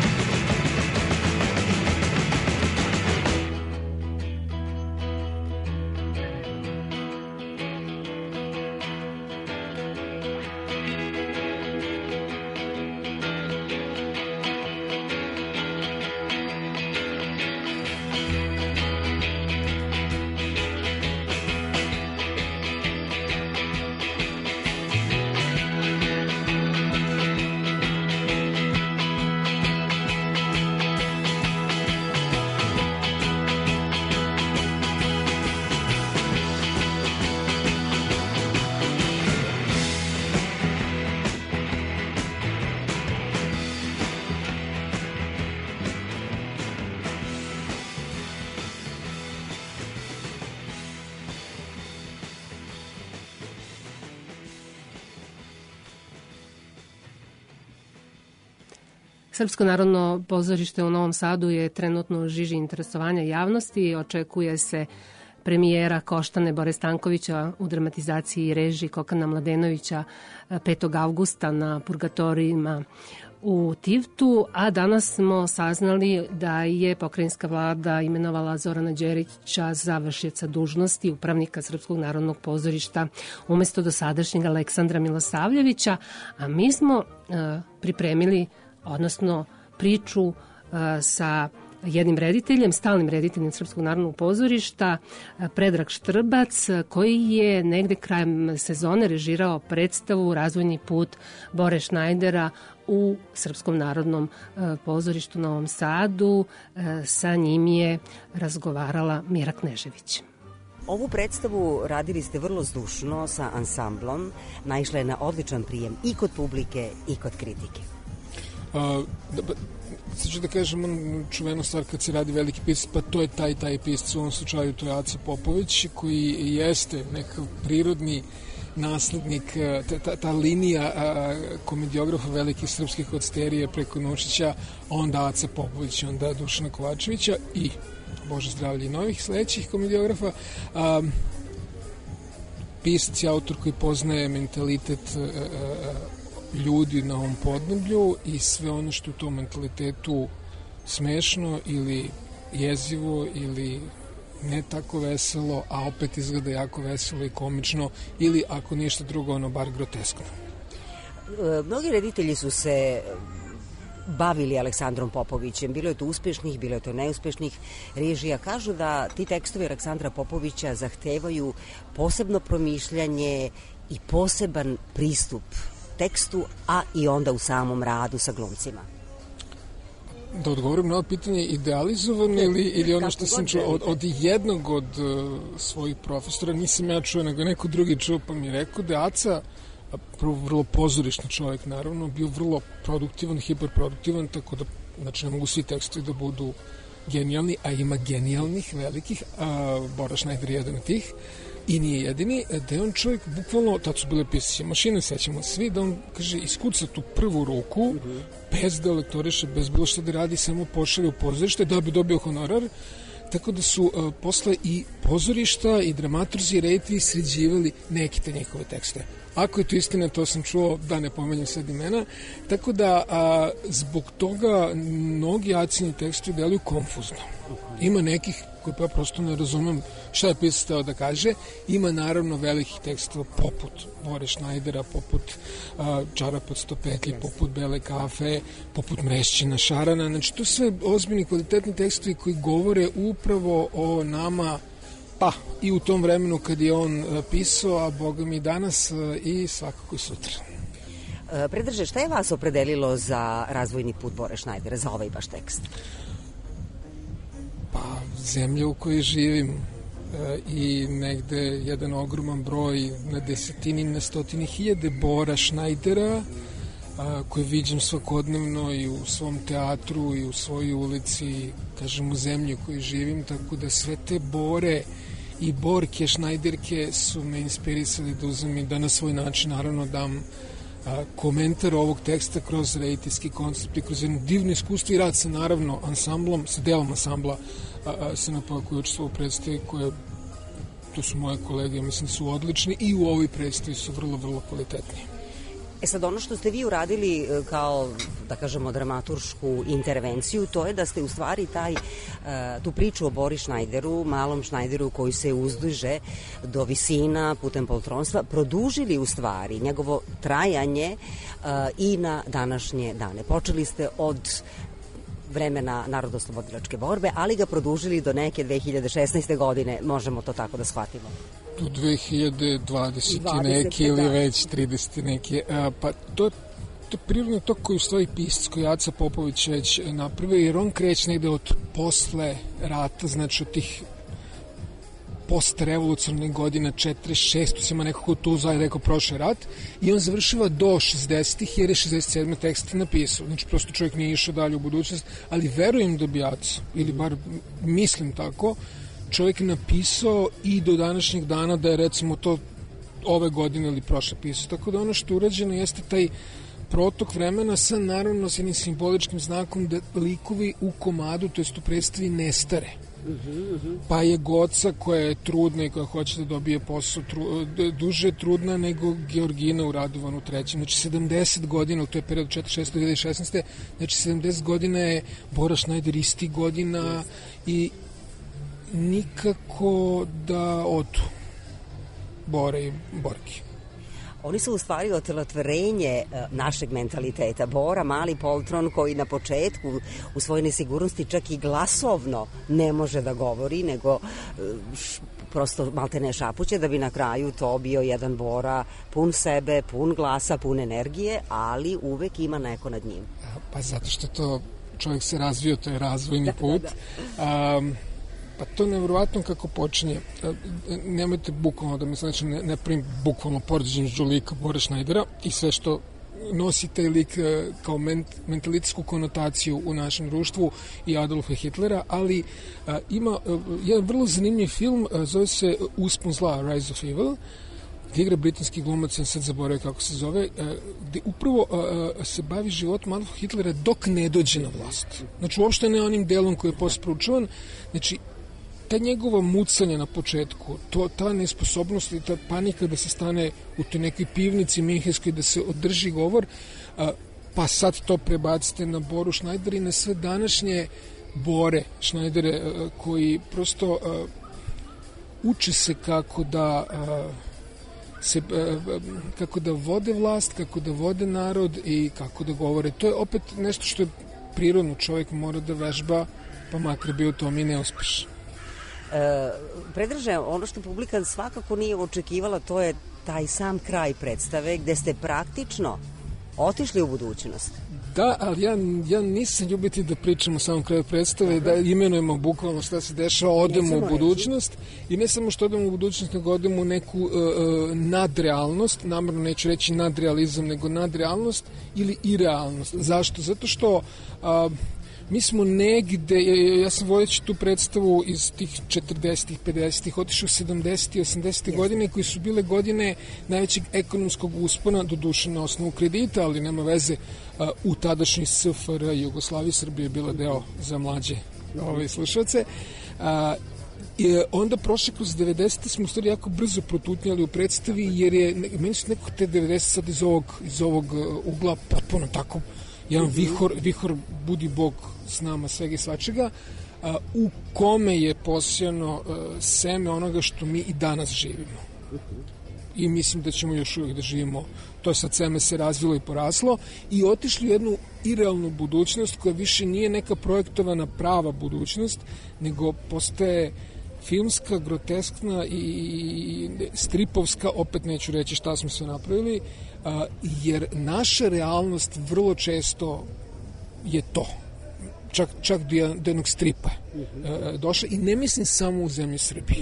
Srpsko narodno pozorište u Novom Sadu je trenutno u žiži interesovanja javnosti. Očekuje se premijera Koštane Bore Stankovića u dramatizaciji i režiji Kokana Mladenovića 5. avgusta na Purgatorijima u Tivtu, a danas smo saznali da je pokrajinska vlada imenovala Zorana Đerića za vršioca dužnosti upravnika Srpskog narodnog pozorišta umesto dosadašnjeg Aleksandra Milosavljevića, a mi smo pripremili, odnosno priču sa jednim rediteljem, stalnim rediteljem Srpskog narodnog pozorišta, Predrag Štrbac, koji je negde krajem sezone režirao predstavu Razvojni put Bore Šnajdera u Srpskom narodnom pozorištu u Novom Sadu. Sa njim je razgovarala Mira Knežević. Ovu predstavu radili ste vrlo zdušno sa ansamblom, naišla je na odličan prijem i kod publike i kod kritike. Sad ću da kažem čuvenu stvar kad se radi veliki pisac, pa to je taj pisac, u ovom slučaju to je Aca Popović, koji jeste nekakav prirodni naslednik, ta linija komediografa velikih srpskih od Sterije preko Nučića, onda Aca Popović, onda Dušana Kovačevića i Bože zdravlje i novih sledećih komediografa. Pisac je autor koji poznaje mentalitet ljudi na ovom podneblju i sve ono što u tom mentalitetu smešno ili jezivo ili ne tako veselo, a opet izgleda jako veselo i komično, ili ako ništa drugo, ono bar groteskno. Mnogi reditelji su se bavili Aleksandrom Popovićem. Bilo je to uspešnih, bilo je to neuspešnih režija. Kažu da ti tekstovi Aleksandra Popovića zahtevaju posebno promišljanje i poseban pristup tekstu, a i onda u samom radu sa glumcima. Da odgovorim na ovo pitanje, idealizovan ili ono što sam čuo od jednog od svojih profesora, nisam ja čuo, nego neko drugi čuo, pa mi je rekao da je Aca, prvo vrlo pozorišni čovjek, naravno, bio vrlo produktivan, hiperproduktivan, tako da, znači, ne mogu svi tekstovi da budu genijalni, a ima genijalnih, velikih, Bora Schneider je jedan od tih, i nije jedini, da je on čovjek bukvalno, tad su bile pisaće mašine, sećamo svi, da on, kaže, iskuca tu prvu ruku, bez da lektoriše, bez bilo što da radi, samo pošalje u pozorište da bi dobio honorar, tako da su posle i pozorišta i dramaturzi i reditelji sređivali neke te njihove tekste. Ako je to istina, to sam čuo, da ne pomenjem sad imena, tako da zbog toga mnogi Acini tekstovi deluju konfuzno. Ima nekih koje pa prosto ne razumem šta je pisac teo da kaže. Ima naravno velikih tekstova poput Bore Schneidera, poput Čarap od 100 petlji, poput Bele kafe, poput Mrešćina Šarana. Znači, to sve ozbiljni kvalitetni tekstovi koji govore upravo o nama, pa i u tom vremenu kad je on pisao, a boga mi danas i svakako i sutra. Predraže, šta je vas opredelilo za razvojni put Bore Schneidera, za ovaj baš tekst? Pa, zemlja u kojoj živim i negde jedan ogroman broj na desetini, na stotini hiljade Bora Schneidera koje viđam svakodnevno i u svom teatru i u svojoj ulici, kažem, u zemlji u kojoj živim, tako da sve te Bore i Borke, Schneiderke su me inspirisali da uzmem i da na svoj način naravno dam komentar ovog teksta kroz rediteljski koncept i kroz jedno divno iskustvo i rad sa naravno ansamblom, sa delom ansambla Senapa koji učestvovao u predstavi koje, to su moje kolege, mislim su odlični i u ovoj predstavi su vrlo, vrlo kvalitetni. Sad, ono što ste vi uradili kao, da kažemo, dramaturšku intervenciju, to je da ste u stvari tu priču o Bori Schneideru, malom Schneideru koji se uzdiže do visina putem poltronstva, produžili u stvari njegovo trajanje i na današnje dane. Počeli ste od vremena narodnooslobodilačke borbe, ali ga produžili do neke 2016. godine, možemo to tako da shvatimo. Do 2020 neke ili već 30 neke. Pa to je prirodno to koji u stvari pisac, koji Aca Popović već napravio, jer on kreće negde od posle rata, znači od tih postrevolucionarnih godina 46, tu ima nekako tu zajedno rekao prošli rat, i on završiva do 60-ih jer je 67. tekst napisao. Znači prosto čovjek nije išao dalje u budućnost, ali verujem da bi Aca, ili bar mislim tako, čovjek napisao i do današnjeg dana da je recimo to ove godine ili prošle pisao. Tako da ono što je urađeno jeste taj protok vremena sa naravno s jednim simboličkim znakom da likovi u komadu, to jest u predstavi, nestare. Pa je Goca koja je trudna i koja hoće da dobije posao duže trudna nego Georgina u Radovanu trećem. Znači 70 godina, to je period 46-2016. Znači 70 godina je Bora Schneider isti godina i nikako da odu Bore i Borki. Oni su u stvari otelotvorenje našeg mentaliteta. Bora, mali poltron koji na početku u svojoj nesigurnosti čak i glasovno ne može da govori, nego prosto malte ne šapuće, da bi na kraju to bio jedan Bora pun sebe, pun glasa, pun energije, ali uvek ima neko nad njim. Pa zato što to čovjek se razvio, to je razvojni put. Pa to je nevjerovatno kako počinje. Nemojte bukvalno da mi znači ne primim bukvalno poređenje lika Bora Schneidera i sve što nosi taj lik kao mentalitetsku konotaciju u našem društvu i Adolfa Hitlera, ali ima jedan vrlo zanimljiv film, zove se Uspon zla, Rise of Evil, gdje igra britanski glumac, ja sad zaboravio kako se zove, gdje upravo se bavi životom Adolfa Hitlera dok ne dođe na vlast. Znači uopšte ne onim delom koji je posle proučavan, znači ta njegova mucanja na početku, ta nesposobnost i ta panika da se stane u toj nekoj pivnici minhenskoj, da se održi govor, pa sad to prebacite na Boru Schneidera i na sve današnje Bore Schneidere koji prosto uče se kako da vode vlast, kako da vode narod i kako da govore. To je opet nešto što je prirodno, čovjek mora da vežba, pa makar bio to mi neuspešan. Predraže, ono što publika svakako nije očekivala, to je taj sam kraj predstave gde ste praktično otišli u budućnost. Da, ali ja nisam ljubiti da pričamo samo kraju predstave, da imenujemo bukvalno šta se dešava, odemo u budućnost i ne samo što odemo u budućnost, nego odemo u neku nadrealnost, namerno neću reći nadrealizam, nego nadrealnost ili irealnost. Zašto? Zato što mi smo negde, ja sam vodeći tu predstavu iz tih 40-ih, 50-ih, otišao 70-ih, 80-ih godine, koji su bile godine najvećeg ekonomskog uspona, do duše na osnovu kredita, ali nema veze, u tadašnji SFRJ, Jugoslaviji, Srbije je bila deo za mlađe slušalce. I onda prošle kroz 90. smo u stvari jako brzo protutnjali u predstavi, jer je, meni su nekako te 90 sad iz ovog ugla potpuno tako, jedan vihor budi Bog s nama svega i svačega, u kome je posijano seme onoga što mi i danas živimo. I mislim da ćemo još uvijek da živimo. To sad seme se razvilo i poraslo i otišli u jednu irealnu budućnost koja više nije neka projektovana prava budućnost, nego postaje filmska, groteskna i stripovska, opet neću reći šta smo sve napravili, jer naša realnost vrlo često je to. Čak do jednog stripa došla i ne mislim samo u zemlji Srbiji.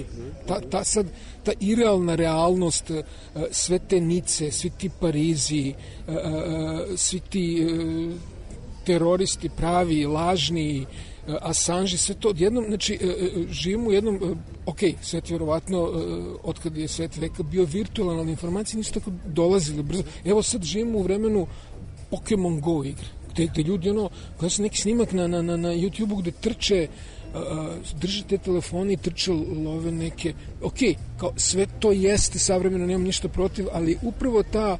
Ta irealna realnost, sve te Nice, svi ti Parizi, svi ti teroristi pravi, lažni, Assange, sve to odjednom, znači živimo u jednom, svet vjerovatno od kada je svet veka bio virtualan, ali informacije nisu tako dolazile brzo. Evo sad živimo u vremenu Pokemon Go igre, gde ljudi, kada se neki snimak na YouTube-u gde trče, drže te telefone i trče, love neke, kao sve to jeste savremeno, nemam ništa protiv, ali upravo ta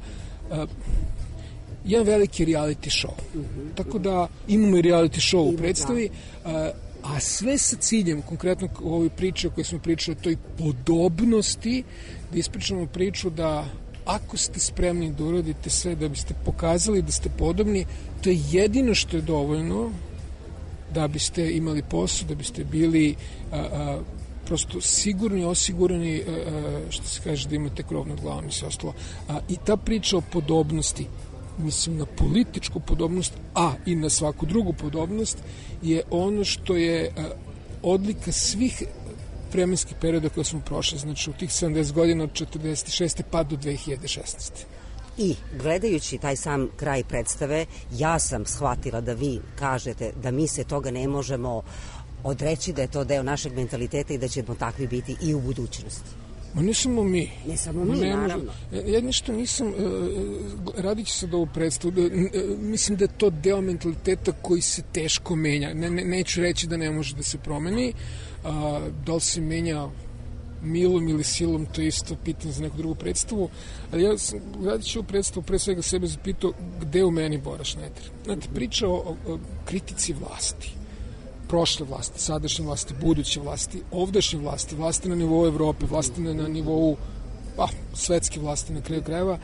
jedan veliki reality show. Tako da imamo i reality show u predstavi, a sve sa ciljem, konkretno u ovoj priči o kojoj smo pričali, o toj podobnosti, da ispričamo priču da ako ste spremni da uradite sve da biste pokazali da ste podobni, to je jedino što je dovoljno da biste imali posao, da biste bili prosto sigurni, osigurani, što se kaže, da imate krov nad glavom i sve ostalo. I ta priča o podobnosti, mislim na političku podobnost, a i na svaku drugu podobnost, je ono što je odlika svih vremenskih perioda koje smo prošli, znači u tih 70 godina od 46. pa do 2016. I gledajući taj sam kraj predstave, ja sam shvatila da vi kažete da mi se toga ne možemo odreći, da je to deo našeg mentaliteta i da ćemo takvi biti i u budućnosti. Ma ne samo mi. Ne samo mi, naravno. Ja nešto nisam, radit ću sad ovu predstavu, mislim da je to deo mentaliteta koji se teško menja. Neću reći da ne može da se promeni, da li se menja milom ili silom, to je isto pitanje za neku drugu predstavu, ali ja sam radit ću ovu predstavu, pre svega sebe zapitao gde u meni Bora Šnajder. Znate, priča o kritici vlasti, prošle vlasti, sadašnje vlasti, buduće vlasti, ovdašnje vlasti, vlasti na nivou Evrope, vlasti na nivou svetske vlasti na kraju krajeva,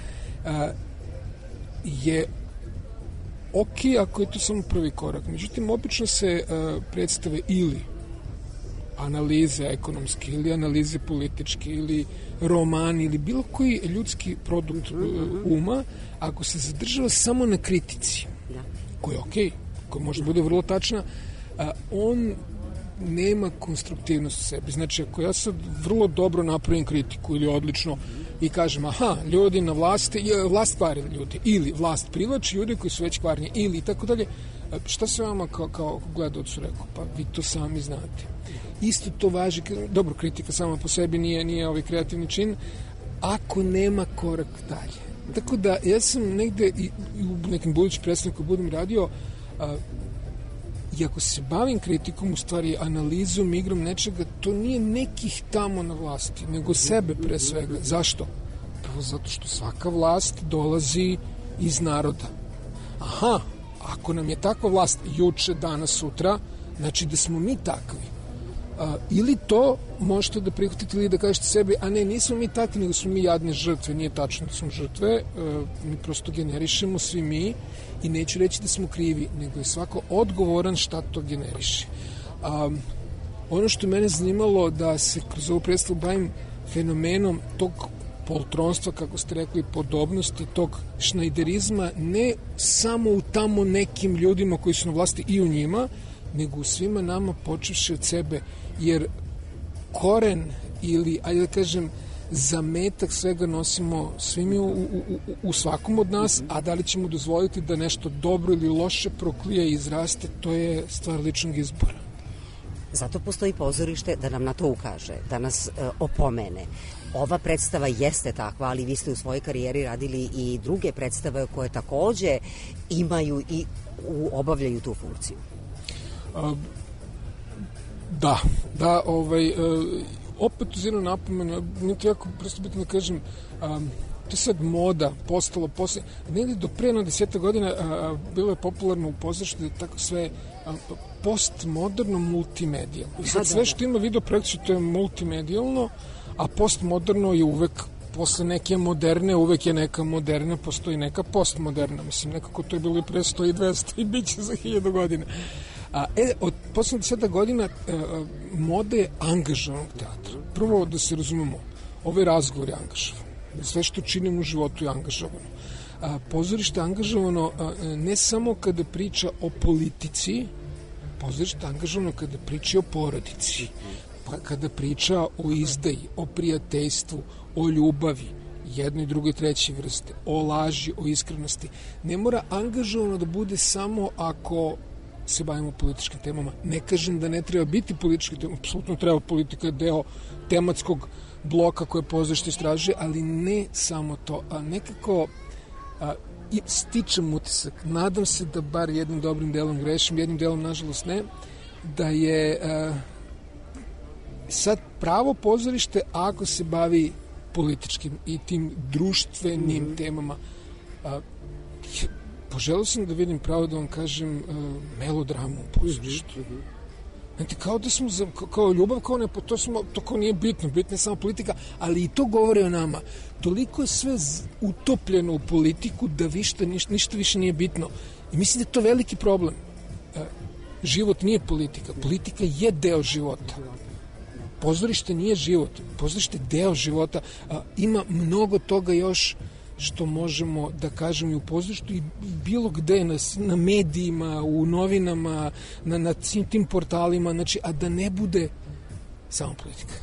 je ako je to samo prvi korak. Međutim, obično se predstave ili analize ekonomske, ili analize političke, ili romani, ili bilo koji ljudski produkt uma, ako se zadržava samo na kritici, koja je koja može bude vrlo tačna, on nema konstruktivnost u sebi. Znači, ako ja sad vrlo dobro napravim kritiku ili odlično i kažem, ljudi na vlasti, vlast kvari ljudi, ili vlast privlači ljudi koji su već kvarnije, ili i tako dalje, šta se vama kao gledalcu rekao? Pa vi to sami znate. Isto to važi, dobro, kritika sama po sebi nije ovaj kreativni čin, ako nema korak dalje. Tako da, ja sam negde i u nekim budućim predstavima koji budem radio, i ako se bavim kritikom, u stvari analizom, igrom nečega, to nije nekih tamo na vlasti, nego sebe pre svega. Zašto? Prvo zato što svaka vlast dolazi iz naroda. Ako nam je takva vlast juče, danas, sutra, znači da smo mi takvi. Ili to možete da prihvatite ili da kažete sebi, a ne, nismo mi takvi, nego smo mi jadne žrtve. Nije tačno da smo žrtve, mi prosto generišemo svi mi i neću reći da smo krivi, nego je svako odgovoran šta to generiše. Ono što mene zanimalo da se kroz ovu predstavu bavim fenomenom tog poltronstva, kako ste rekli, podobnosti tog šnajderizma, ne samo u tamo nekim ljudima koji su na vlasti i u njima, nego u svima nama počevši od sebe, jer koren ili, ajde da kažem, zametak svega nosimo svimi u svakom od nas, a da li ćemo dozvoliti da nešto dobro ili loše proklije i izraste, to je stvar ličnog izbora. Zato postoji pozorište da nam na to ukaže, da nas opomene. Ova predstava jeste takva, ali vi ste u svojoj karijeri radili i druge predstave koje takođe imaju i obavljaju tu funkciju. Da, opet uz jednu napomenu, mi to jako prosto bitno da kažem, to je sad moda postalo posle, negdje do pre na 10 godina bilo je popularno u pozorištu da je tako sve postmoderno multimedijalno. I sad sve što ima video projekciju to je multimedijalno, a postmoderno je uvek posle neke moderne, uvek je neka moderna, postoji neka postmoderna. Mislim, nekako to je bilo i pre 100 i 200 i bit će za 1000 godina. Od poslednjih 10 godina moda je angažovanog teatra. Prvo da se razumemo, ovaj razgovor je angažovan. Sve što činimo u životu je angažovano. Pozorište je angažovano ne samo kada priča o politici, pozorište je angažovano kada priča o porodici, kada priča o izdaji, o prijateljstvu, o ljubavi, jednoj, drugoj, trećoj vrste, o laži, o iskrenosti. Ne mora angažovano da bude samo ako se bavimo političkim temama. Ne kažem da ne treba biti politički tema, apsolutno treba, politika je deo tematskog bloka koje pozorište istražuje, ali ne samo to. Nekako stičem utisak, nadam se da bar jednim dobrim delom grešim, jednim delom nažalost ne, da je sad pravo pozorište ako se bavi političkim i tim društvenim temama. Poželeo sam da vidim, pravo da vam kažem, melodramu u pozorištu. Znači, kao da smo, kao ljubav, to kao nije bitno, bitna je samo politika, ali i to govore o nama. Toliko je sve utopljeno u politiku da ništa više nije bitno. I mislim da je to veliki problem. Život nije politika. Politika je deo života. Pozorište nije život. Pozorište je deo života. Ima mnogo toga još što možemo da kažemo i u pozorištu i bilo gde, na medijima, u novinama, na svim tim portalima, znači, a da ne bude samo politika.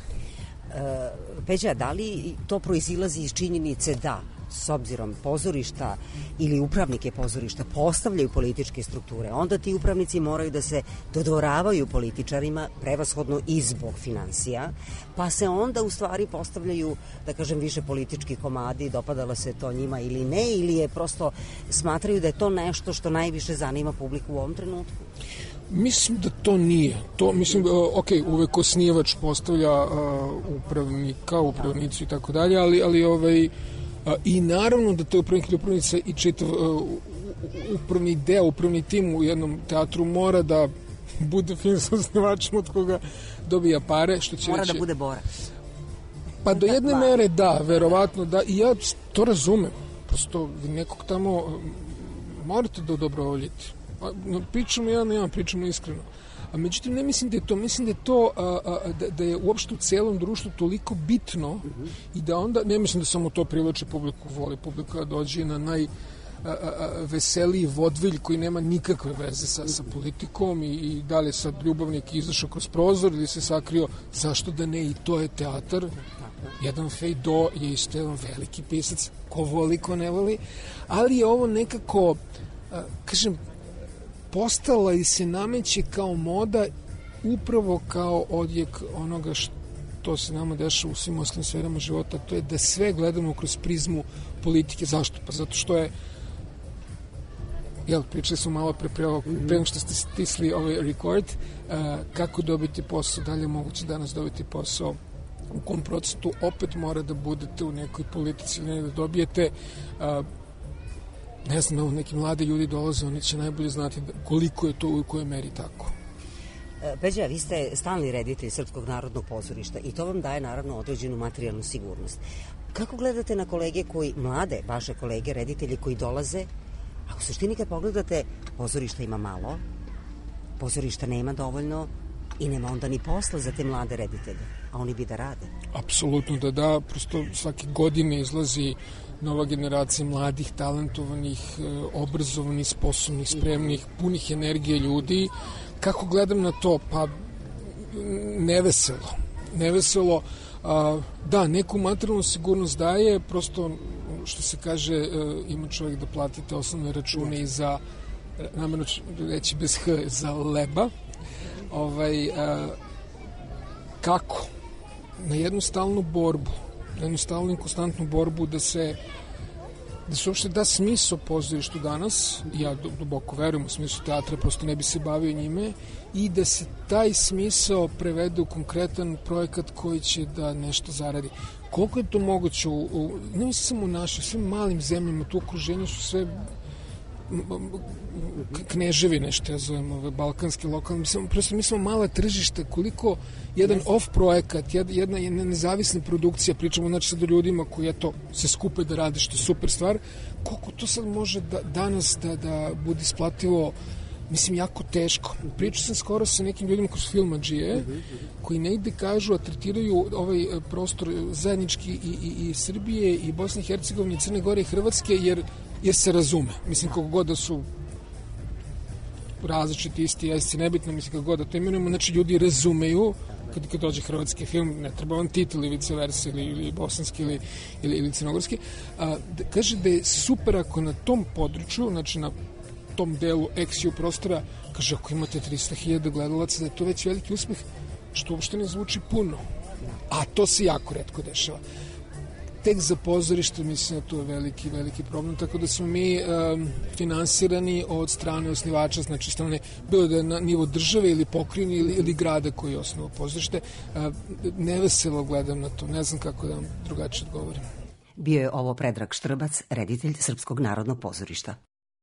Peđa, da li to proizilazi iz činjenice da, s obzirom pozorišta ili upravnike pozorišta postavljaju političke strukture, onda ti upravnici moraju da se dodvoravaju političarima, prevashodno i zbog finansija, pa se onda u stvari postavljaju, da kažem, više politički komadi, dopadalo se to njima ili ne, ili je prosto smatraju da je to nešto što najviše zanima publiku u ovom trenutku? Mislim da to nije. Uvek osnivač postavlja upravnika, upravnicu i tako dalje, ali i naravno da to je upravnik ili upravnica i čitav upravni deo, upravni tim u jednom teatru mora da bude fin sa osnivačem od koga dobija pare. Mora da bude Bora. Pa do jedne mere da, verovatno da, i ja to razumem. Prosto nekog tamo morate da odobrovoljite. Pričamo jedan na jedan, pričamo iskreno. A međutim, ne mislim da je to, mislim da je to da je uopšte u celom društvu toliko bitno i da onda, ne mislim da samo to privlače publiku, voli publika da dođe na najveseliji vodvilj koji nema nikakve veze sa politikom i da li je sad ljubavnik izašao kroz prozor ili se sakrio, zašto da ne, i to je teatar. Jedan Fejdo je isto jedan veliki pisac, ko voli, ko ne voli, ali je ovo nekako, kažem, postala i se nameće kao moda, upravo kao odjek onoga što se nama dešava u svim ostalim sferama života, to je da sve gledamo kroz prizmu politike. Zašto? Pa zato što je, pričali smo malo pre nego što ste stisli ovaj record, kako dobiti posao, da li je moguće danas dobiti posao, u kom procentu opet mora da budete u nekoj politici, ne da dobijete. Ne znam, neki mladi ljudi dolaze, oni će najbolje znati koliko je to u kojoj meri tako. Peđa, vi ste stalni reditelj Srpskog narodnog pozorišta i to vam daje naravno određenu materijalnu sigurnost. Kako gledate na kolege mlade vaše kolege, reditelji koji dolaze, a u suštini kad pogledate, pozorišta ima malo, pozorišta nema dovoljno, I nema onda ni posla za te mlade reditelje, a oni bi da rade. Apsolutno da, prosto svake godine izlazi nova generacija mladih, talentovanih, obrazovanih, sposobnih, spremnih, punih energije ljudi. Kako gledam na to? Pa neveselo. Da, neku materijalnu sigurnost daje, prosto što se kaže, ima čovjek da platite osnovne račune i za, namjerno reći bez H, za leba. Kako? Na jednu stalnu borbu, na jednu stalnu i konstantnu borbu da se uopšte da smisao pozorištu danas, ja duboko verujem u smislu teatra, prosto ne bi se bavio njime, i da se taj smisao prevede u konkretan projekat koji će da nešto zaradi. Koliko je to moguće, ne mislim samo u našoj, svim malim zemljama, tu okruženju su sve kneževine, što ja zovem, balkanske, lokalne, prosto mi smo mala tržišta, koliko jedan off projekat, jedna nezavisna produkcija, pričamo znači sad o ljudima koji eto se skupe da rade, što je super stvar, koliko to sad može danas da bude isplativo, mislim, jako teško. Pričao sam skoro sa nekim ljudima kroz filmadžije, koji negde kažu, a tretiraju ovaj prostor zajednički i Srbije, i Bosne i Hercegovine, i Crne Gore i Hrvatske, jer se razume. Mislim, kako god da su različiti, isti, jesti, nebitno, mislim, kako god da to imenujemo, znači ljudi razumeju kad dođe hrvatski film, ne treba vam titul ili vice versa ili bosanski ili crnogorski. Kaže da je super ako na tom području, znači na tom delu XU prostora, kaže, ako imate 300.000 gledalaca, da je to već veliki uspeh, što uopšte ne zvuči puno. A to se jako retko dešava. Tek za pozorište, mislim da to je veliki problem, tako da smo mi finansirani od strane osnivača, znači strane, bilo da je na nivo države ili pokrajine ili grada koji je osnovao pozorište. Neveselo gledam na to, ne znam kako da vam drugačije odgovorim. Bio je ovo Predrag Štrbac, reditelj Srpskog narodnog pozorišta.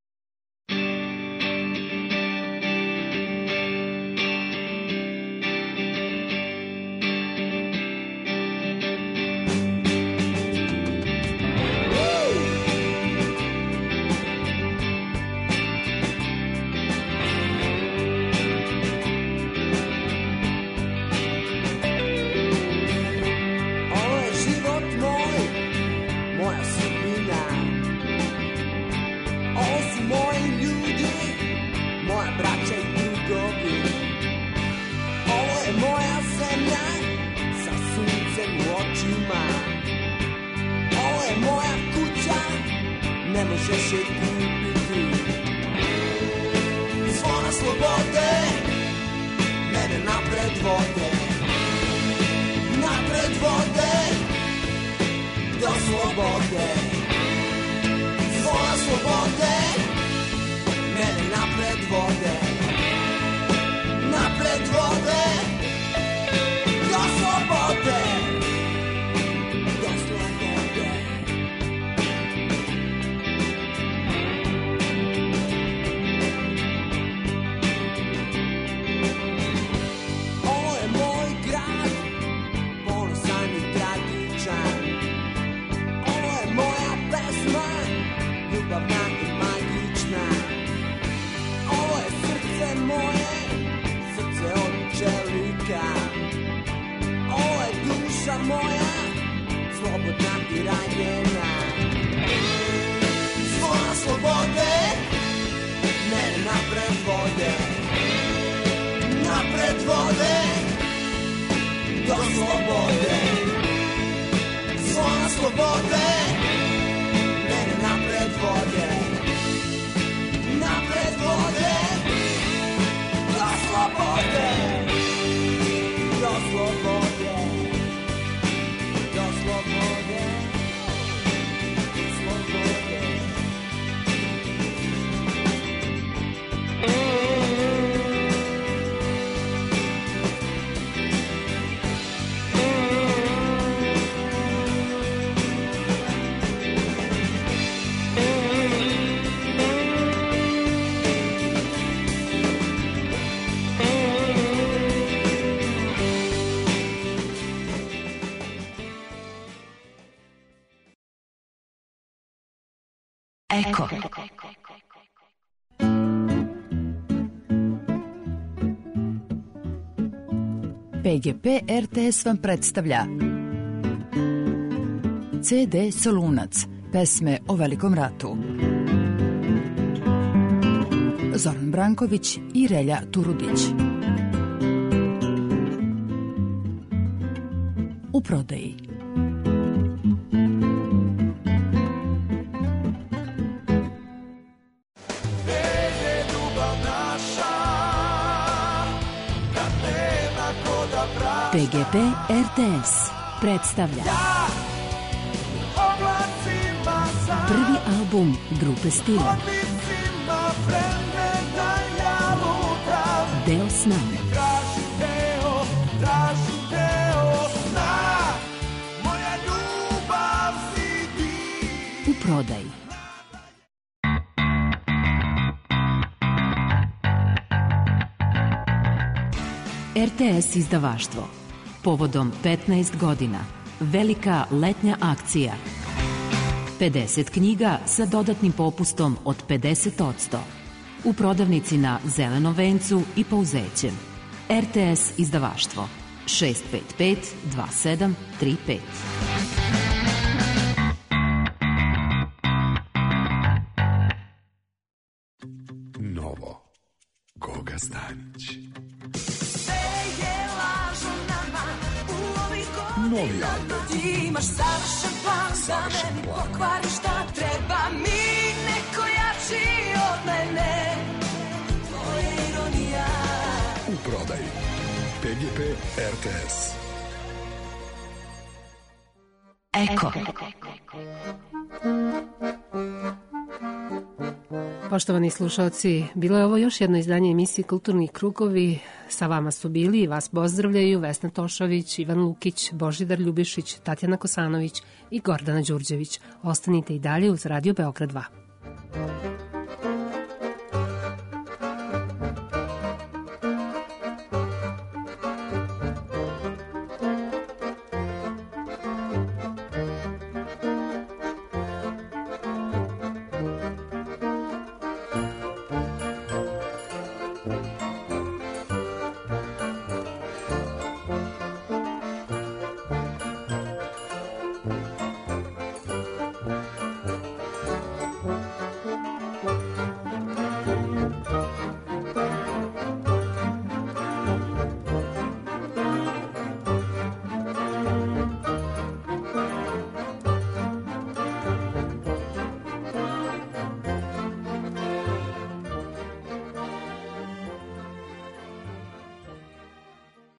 Eko. PGP RTS vam predstavlja CD Solunac, pesme o Velikom ratu. Zoran Branković i Relja Turudić. U prodaji. PGP RTS predstavlja prvi album grupe Stila. Deo sna. U prodaji. RTS izdavaštvo. Povodom 15 godina. Velika letnja akcija. 50 knjiga sa dodatnim popustom od 50%. U prodavnici na Zelenom vencu i Pouzećem. RTS izdavaštvo 655 2735. Novo. Goga Stanić. Novi album. Imaš savršen plan da meni pokvari šta treba mi, neko jači od mene. Tvoja ironija. U prodaji. PGP RTS. Eko. Poštovani slušalci, bilo je ovo još jedno izdanje emisije Kulturni krugovi. Sa vama su bili i vas pozdravljaju Vesna Tošović, Ivan Lukić, Božidar Ljubišić, Tatjana Kosanović i Gordana Đurđević. Ostanite i dalje uz Radio Beograd 2.